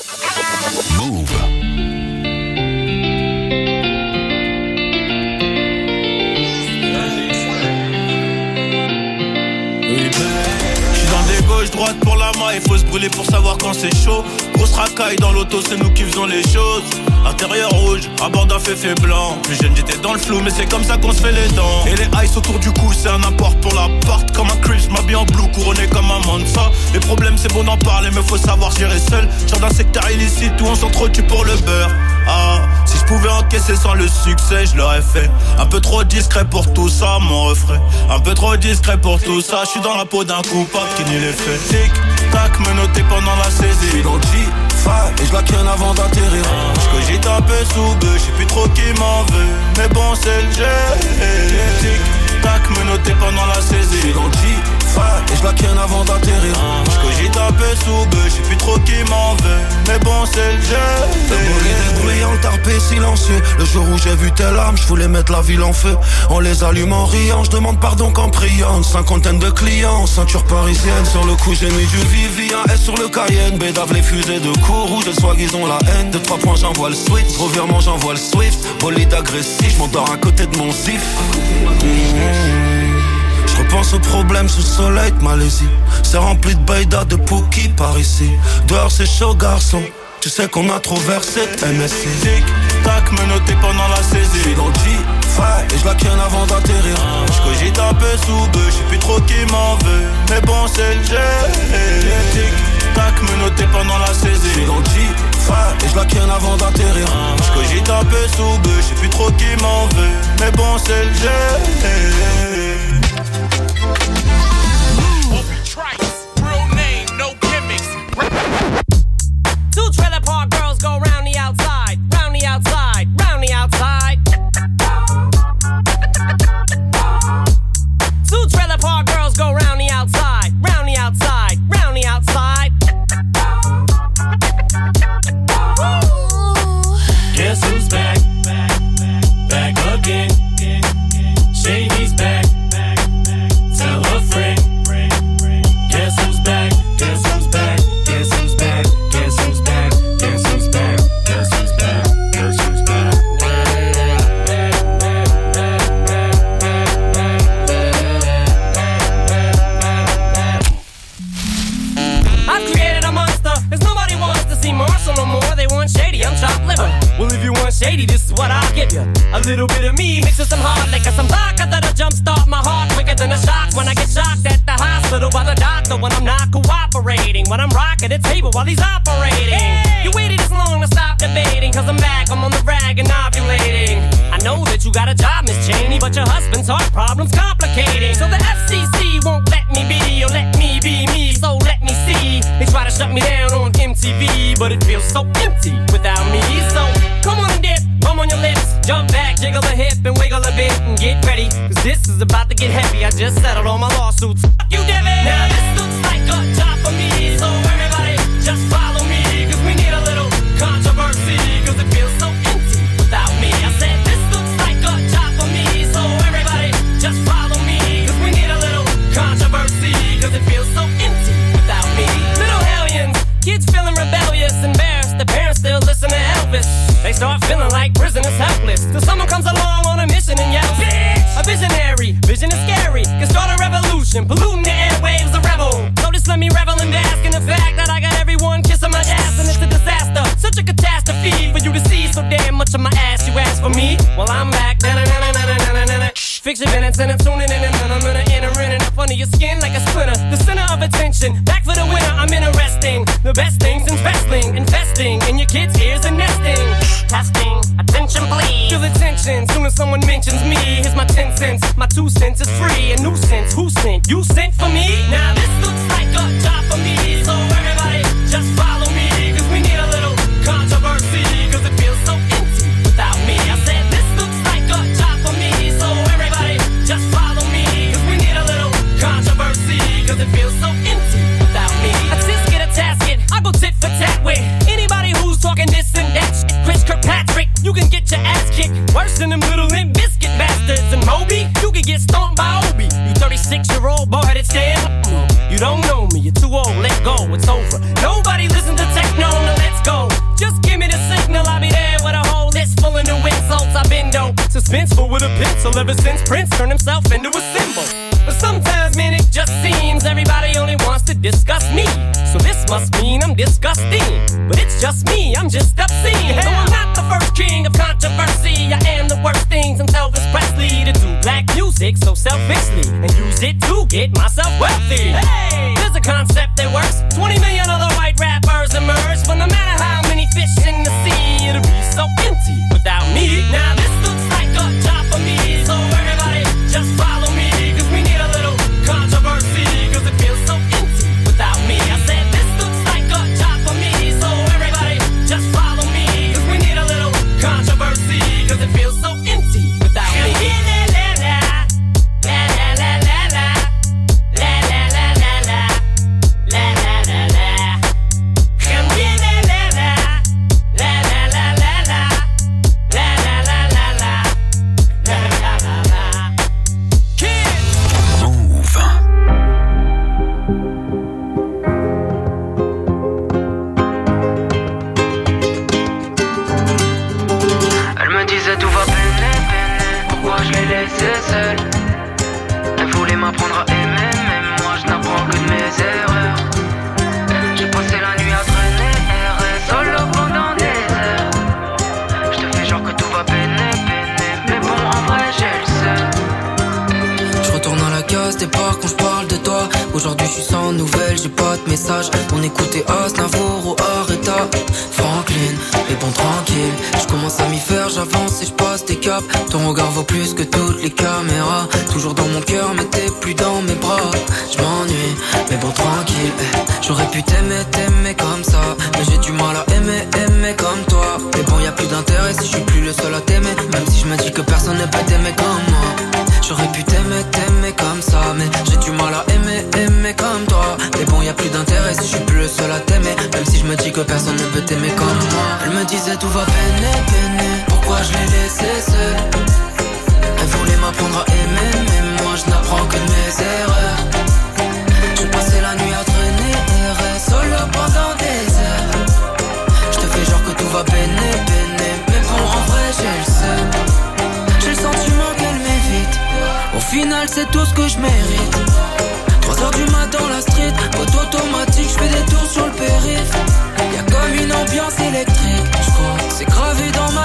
Move. Gauche, droite pour la main, il faut se brûler pour savoir quand c'est chaud. Grosse racaille dans l'auto, c'est nous qui faisons les choses. Intérieur rouge, à bord d'un féfé blanc. Plus jeune j'étais dans le flou, mais c'est comme ça qu'on se fait les dents. Et les ice autour du cou, c'est un apport pour la porte. Comme un Crips, m'habille en blue, couronné comme un Mansa. Les problèmes c'est bon d'en parler, mais faut savoir gérer seul. Genre d'un secteur illicite où on s'entretue pour le beurre. Ah, si je pouvais encaisser sans le succès, je l'aurais fait. Un peu trop discret pour tout ça, mon refrain. Un peu trop discret pour tout ça. Je suis dans la peau d'un coupable qui nie les faits. Tic, tac, me noter pendant la saisie. Je suis dans le G-Five et je la ken avant d'atterrir. Je cogite un peu sous bœuf, je sais plus trop qui m'en veut. Mais bon, c'est le jeu. Tic, tac, me noter pendant la saisie. Je suis dans le G-Five et je la ken avant d'atterrir. Je cogite un peu sous bœuf, je sais plus trop qui m'en veut. Mais bon, c'est le jeu. Le bolide est bruyant, le tarpé silencieux. Le jour où j'ai vu tes larmes, je voulais mettre la ville en feu. On les allume en riant, je demande pardon qu'en priant. Une cinquantaine de clients, ceinture parisienne. Sur le coup j'ai mis du Vivien, S sur le Cayenne. Bédave les fusées de coups rouges, le swag ils ont la haine. De trois points j'envoie le switch, revirement j'envoie le Swift. Bolide agressif, je m'endors à côté de mon zif. Mmh. Je repense aux problèmes sous le soleil de Malaisie. C'est rempli de baïda, de Pookie par ici. Dehors c'est chaud garçon, tu sais qu'on a trop versé de M S C. Tic, tac, me noter pendant la saisie. Je suis dans le G-Five et je la ken avant d'atterrir. Je cogite un peu sous bœuf, je sais plus trop qui m'en veut. Mais bon, c'est le jeu. Tic, tac, me noter pendant la saisie. Je suis dans le G-Five et je la ken avant d'atterrir. Je cogite un peu sous bœuf, je sais plus trop qui m'en veut. Mais bon, c'est le jeu. Two trailer park girls go round the outside, round the outside, round the outside. Two trailer park girls go round the outside, round the outside, round the outside. Guess who's back? Back, back again. Shady's back. Well, if you want shady, this is what I'll give you. A little bit of me mixed with some hard liquor, some vodka that'll jumpstart my heart quicker than a shock when I get shocked at the hospital by the doctor when I'm not cooperating. When I'm rocking the table while he's operating. Hey! You waited this long to stop debating, cause I'm back, I'm on the rag and ovulating. I know that you got a job, Miss Cheney, but your husband's heart problem's complicating. So the F C C won't let me be, or let me be me, so let me see. They try to shut me down on M T V, but it feels so empty without me. So come on and dip, bum on your lips, jump back, jiggle a hip and wiggle a bit and get ready, cause this is about to get heavy. I just settled all my lawsuits. Fuck you, Devin. Now this looks like a job for me, so everybody just follow me, cause we need a little controversy, cause it feels so empty without me. I said this looks like a job for me, so everybody just follow me, cause we need a little controversy, cause it feels so empty without me. Little hellions, kids feeling rebellious, embarrassed, the parents still listen to Elvis. They start feeling like prisoners helpless, till someone comes along on a mission and yells, bitch! A visionary, vision is scary, can start a revolution, polluting the airwaves, a rebel. So just let me revel and bask in the fact that I got everyone kissing my ass, and it's a disaster, such a catastrophe for you to see so damn much of my ass. You ask for me, well I'm back. Fix your minutes and I'm tuning in, and then I'm gonna enter in and up under your skin like a splinter. The center of attention, back for the winner. I'm interesting, the best things in wrestling, investing in your kids' ears and nesting. Testing, attention please. Feel the tension, soon as someone mentions me. Here's my ten cents, my two cents is free. A nuisance, who sent? You sent for me? Now this looks like a job for me, so everybody just follow me, cause we need a little controversy, cause it feels so empty without me. I said this looks like a job for me, so everybody just follow me, cause we need a little controversy, cause it feels so empty without me. A tisket, a tasket, I go tit for tat with anybody who's talking this and that shit. Chris Kirkpatrick, you can get your ass kicked worse than them little Limp Bizkit bastards. And Moby, you can get stomped by Obi. You thirty-six-year-old boy-headed stand. You don't know me, you're too old, let go, it's over. Nobody listen to techno, now let's go. Just give me the signal, I'll be there with a whole list full of new insults. I've been dope, suspenseful with a pencil ever since Prince turned himself into a symbol. But sometimes, man, it just seems everybody only wants to discuss me. So this must mean I'm disgusting. But it's just me, I'm just obscene. Though I'm not the first king of controversy, I am the worst thing since Elvis Presley to do black music so selfishly and use it to get myself wealthy. Hey, there's a concept that works. twenty million other white rappers emerge, but no matter how many fish in the sea, it'll be so empty without me. Now this looks like a job for me, so everybody just follow me, cause we need a little controversy, cause it feels so empty without me. I said this looks like a job for me, so everybody just follow me, cause we need a little controversy, cause it feels so empty without me. Elle voulait m'apprendre à aimer, mais moi je n'apprends que de mes erreurs. J'ai passé la nuit à traîner, errer solo pendant des heures. Je te fais genre que tout va peiner, peiner, mais bon en vrai j'ai le seum. Je retourne à la case départ quand je parle de toi. Aujourd'hui je suis sans nouvelles, j'ai pas de message. On écoutait Aznavour ou Areta, Franklin, et bon tranquille. Je commence à m'y faire, j'avance et je passe des caps. Ton regard vaut plus que toutes les caméras. Toujours dans mon cœur mais t'es plus dans mes bras. Je m'ennuie, mais bon tranquille. J'aurais pu t'aimer, t'aimer comme ça, mais j'ai du mal à aimer, aimer comme toi. Mais bon y'a plus d'intérêt si je suis plus le seul à t'aimer. Même si je me dis que personne ne peut t'aimer comme moi. J'aurais pu t'aimer, t'aimer comme ça, mais j'ai du mal à aimer, aimer comme toi. Mais bon y'a plus d'intérêt si je suis plus le seul à t'aimer. Même si je me dis que personne ne peut t'aimer comme moi. Elle me disait tout va peiner, peiner, pourquoi je l'ai laissé seul. Elle voulait m'apprendre à aimer, mais moi je n'apprends que de mes erreurs. J'ai passé la nuit à traîner, errer solo pendant des heures. Je te fais genre que tout va peiner, peiner, mais bon en vrai j'ai le seum. J'ai le sentiment qu'elle m'évite, au final c'est tout ce que je mérite. Trois heures du matin la street, mode automatique, je fais des tours sur le périph'. Y'a comme une ambiance électrique, je crois, c'est gravé dans ma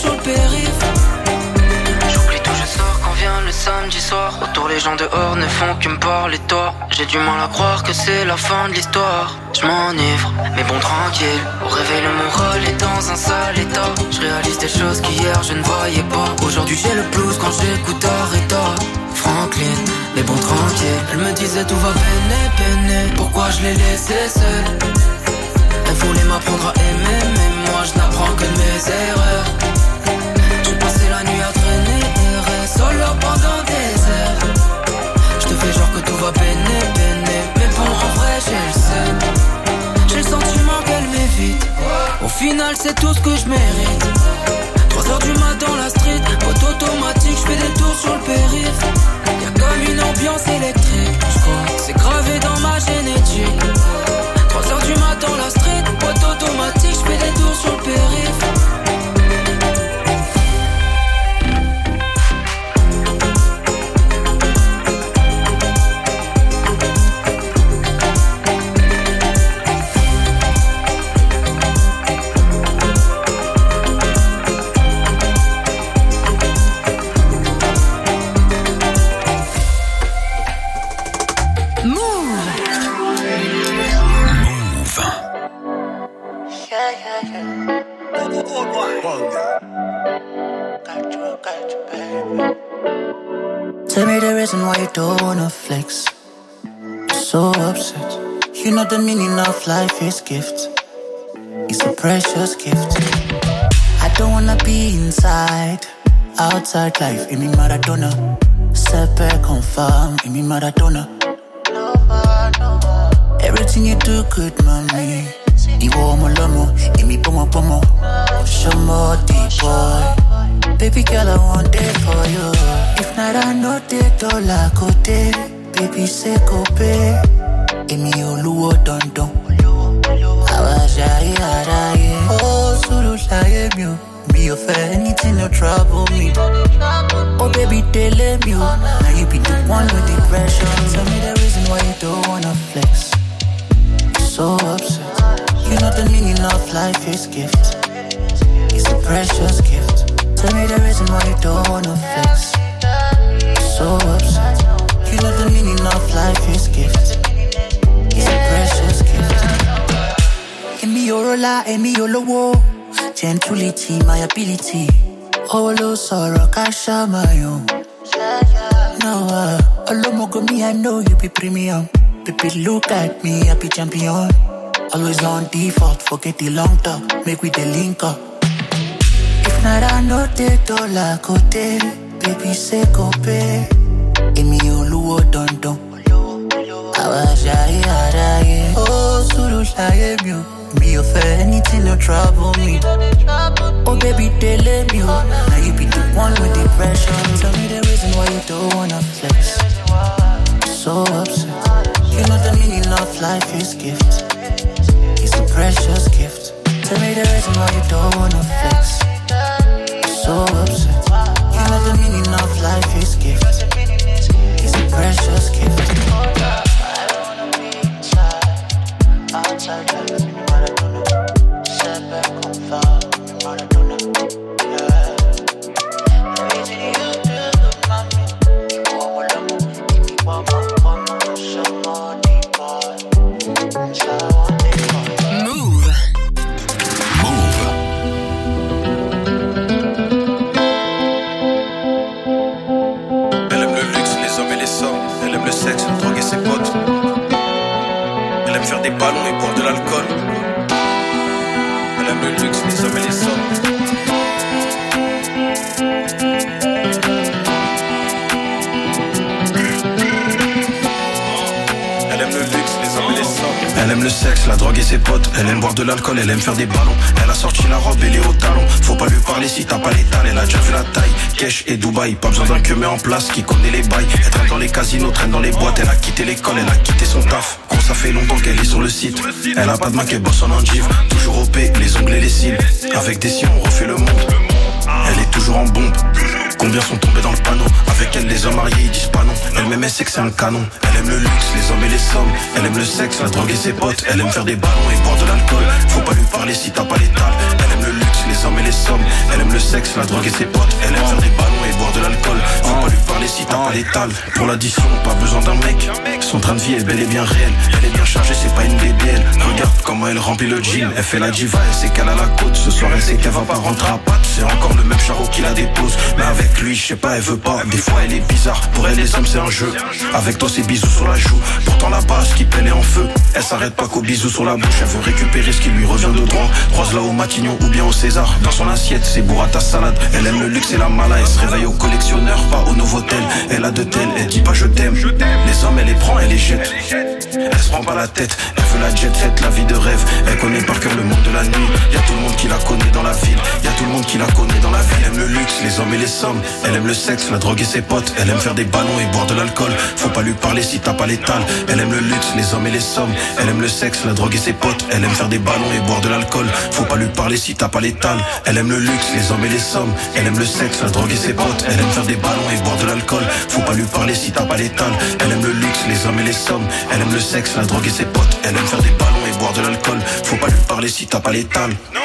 sur le périph'. J'oublie tout, je sors quand vient le samedi soir. Autour les gens dehors ne font que me parler de toi. J'ai du mal à croire que c'est la fin de l'histoire. Je m'enivre, mais bon tranquille. Au réveil le moral est dans un sale état. Je réalise des choses qu'hier je ne voyais pas. Aujourd'hui j'ai le blues quand j'écoute Aretha Franklin, mais bon tranquille. Elle me disait tout va peine, peine. Pourquoi je l'ai laissé seule? Elle voulait m'apprendre à aimer, mais moi je n'apprends que de mes erreurs. J'ai passé la nuit à traîner, errer solo pendant des heures. Je te fais genre que tout va peiner, peiner. Mais bon en vrai j'ai le seum. J'ai le sentiment qu'elle m'évite. Au final c'est tout ce que je mérite. Trois heures du mat dans la street, boîte automatique, je fais des tours sur le périph'. Y'a comme une ambiance électrique, j'crois que c'est gravé dans ma génétique. Trois heures du mat dans la street, boîte automatique, je fais des tours sur le périph'. Tell me the reason why you don't wanna flex. So upset. You know the meaning of life is gift. It's a precious gift. I don't wanna be inside. Outside life, in me Maradona. Sepe confirm, in me Maradona. Everything you do good, mommy. Iwo mo lomo, in me pomo pomo. Show more deep boy. Baby girl, I want it for you. If not, I know the dollar kote. Baby, say go pay. Give me your luo don don. Awajai araye. Oh, suru laye mio. Me of anything no trouble me. Oh, baby, tell me you. Now you be the one with the pressure. Tell me the reason why you don't wanna flex. So upset. You know the meaning of life is gift. It's a precious gift. Tell me the reason why you don't wanna flex. So upset. You know the meaning of life is gift. It's a precious gift. Emi orola, emi olowo. Gentility, my ability. Olo sorrow, kasha my own. No, uh, olomogo me, I know you be premium. Baby, look at me, I be champion. Always on default, forget the long talk. Make we the link up. If not, I know the dollar kote. Baby, say go pay. Emi oluwo don don. Awajai araye. Oh, suru laye mio. Me of anything no trouble me. Oh, baby, tell me you. Now you be the one with the pressure. Tell me the reason why you don't wanna flex. So upset. You know the meaning of life is gift. It's a precious gift. Tell me the reason why you don't wanna flex. So upset. You know the meaning of life is gift. It's a precious gift. I wanna be inside. Outside life, me Maradona. Sepe confirm, me Maradona. Yeah. Everything you do, mami. You want to love me, give me one more, one more, some more deep boy. So I want it for you. Move. Move. Elle aime le luxe, les hommes et les sommes. Elle aime le sexe, droguer ses potes. Elle aime faire des ballons et boire de l'alcool. Elle aime le luxe, les hommes et les sommes. Elle aime le luxe, les hommes et les sommes. Elle aime le sexe, la drogue et ses potes. Elle aime boire de l'alcool, elle aime faire des ballons. Elle a sorti la robe et les hauts talons. Faut pas lui parler si t'as pas l'étal. Elle a déjà vu la taille, Kesh et Dubaï. Pas besoin d'un que met en place qui connaît les bails. Elle traîne dans les casinos, traîne dans les boîtes. Elle a quitté l'école, elle a quitté son taf. Gros, ça fait longtemps qu'elle est sur le site. Elle a pas de main qu'elle bosse en endive. Toujours O P, les ongles et les cils. Avec des si on refait le monde. Elle est toujours en bombe. Combien sont tombés dans le panneau? Avec elle les hommes mariés ils disent pas non. Elle m'aimait c'est que c'est un canon. Elle aime le luxe, les hommes et les sommes. Elle aime le sexe, la drogue et ses potes. Elle aime faire des ballons et boire de l'alcool. Faut pas lui parler si t'as pas l'étal. Elle aime le luxe, les hommes et les sommes. Elle aime le sexe, la drogue et ses potes. Elle aime faire des ballons et boire de l'alcool. Faut pas lui parler si t'as pas l'étal. Pour l'addition, pas besoin d'un mec. Son train de vie est bel et bien réel. Elle est bien chargée, c'est pas une B B L. Regarde comment elle remplit le jean. Elle fait la diva, elle sait qu'elle a la côte. Ce soir elle sait qu'elle va pas rentrer à patte. C'est encore le même charreau qui la dépose. Mais avec lui, je sais pas, elle veut pas. Des fois elle est bizarre, pour elle les hommes c'est un jeu. Avec toi c'est bisous sur la joue. Pourtant la base qui pèle est en feu. Elle s'arrête pas qu'au bisou sur la bouche. Elle veut récupérer ce qui lui revient de droit. Croise-la au Matignon ou bien au César. Dans son assiette c'est burrata salade. Elle aime le luxe et la mala. Elle se réveille au collectionneur, pas au Novotel. Elle a de telles, elle dit pas je t'aime. Les hommes elle les prend, elle les jette. Elle se prend pas la tête, elle veut la jet set, la vie de rêve. Elle connaît par cœur le monde de la nuit. Y'a tout le monde qui la connaît dans la ville. Y'a tout le monde qui la connaît dans la ville. Elle aime le luxe, les hommes et les sommes. Elle aime le sexe, la drogue et ses potes. Elle aime faire des ballons et boire de l'alcool. Faut pas lui parler si t'as pas l'étal. Elle aime le luxe, les hommes et les sommes. Elle aime le sexe, la drogue et ses potes. Elle aime faire des ballons et boire de l'alcool. Faut pas lui parler si t'as pas l'étal. Elle aime le luxe, les hommes et les sommes. Elle aime le sexe, la drogue et ses potes. Elle aime faire des ballons et boire de l'alcool. Faut pas lui parler si t'as pas l'étal. Elle aime le luxe, les hommes et les sommes. Elle aime le sexe, la drogue et ses potes. Elle aime faire des ballons et boire de l'alcool. Faut pas lui parler si t'as pas l'étal. Non.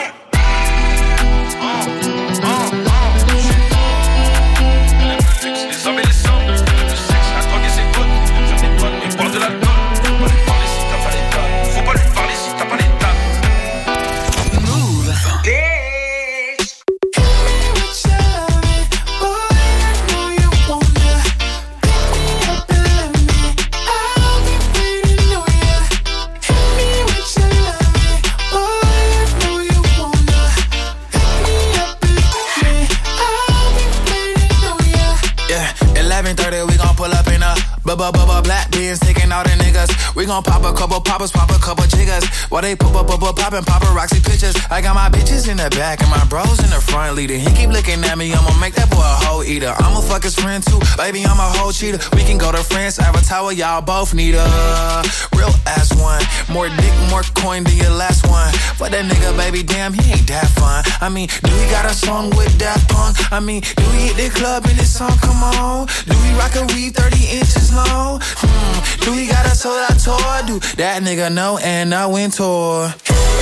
Bubba bubba black beans taking all the niggas. We gon' pop a couple poppers, pop a couple jiggers. While they pop up, pop up, poppin' paparazzi pictures. I got my bitches in the back and my bros in the front leader. He keep looking at me, I'ma make that boy a hoe eater. I'ma fuck his friend too, baby, I'm a hoe cheater. We can go to France, Avatar, y'all both need a real ass one. More dick, more coin than your last one. But that nigga, baby, damn, he ain't that fun. I mean, do he got a song with Daft Punk? I mean, do he hit the club in this song? Come on. Do he rock a weave thirty inches long? Hmm. Do he got a sold out tour? Do that nigga know and I went tour.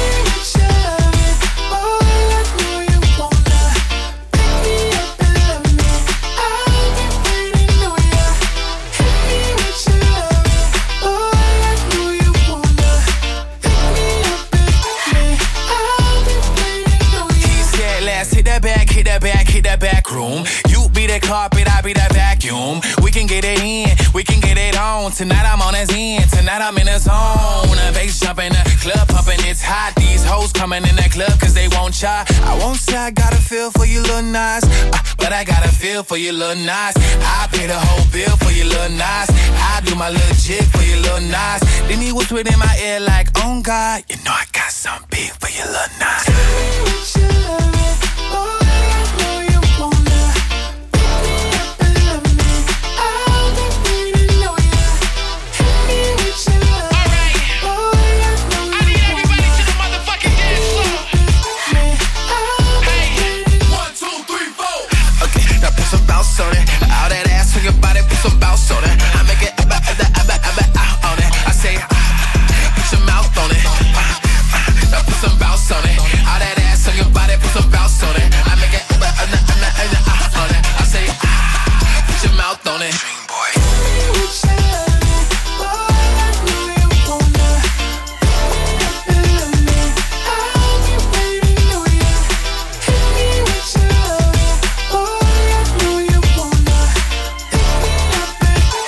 Hit that back, hit that back, hit that back room. You be the carpet, I be that vacuum. We can get it in, we can get it on. Tonight I'm on his end, tonight I'm in the zone. The bass jumping, the club pumping, it's hot. These hoes coming in that club cause they won't try. I won't say I got a feel for you little nice, uh, but I got a feel for you little nice. I pay the whole bill for you little nice. I do my little jig for you little nice. Then he whispered in my ear like, oh God, you know I got some big for you little nice.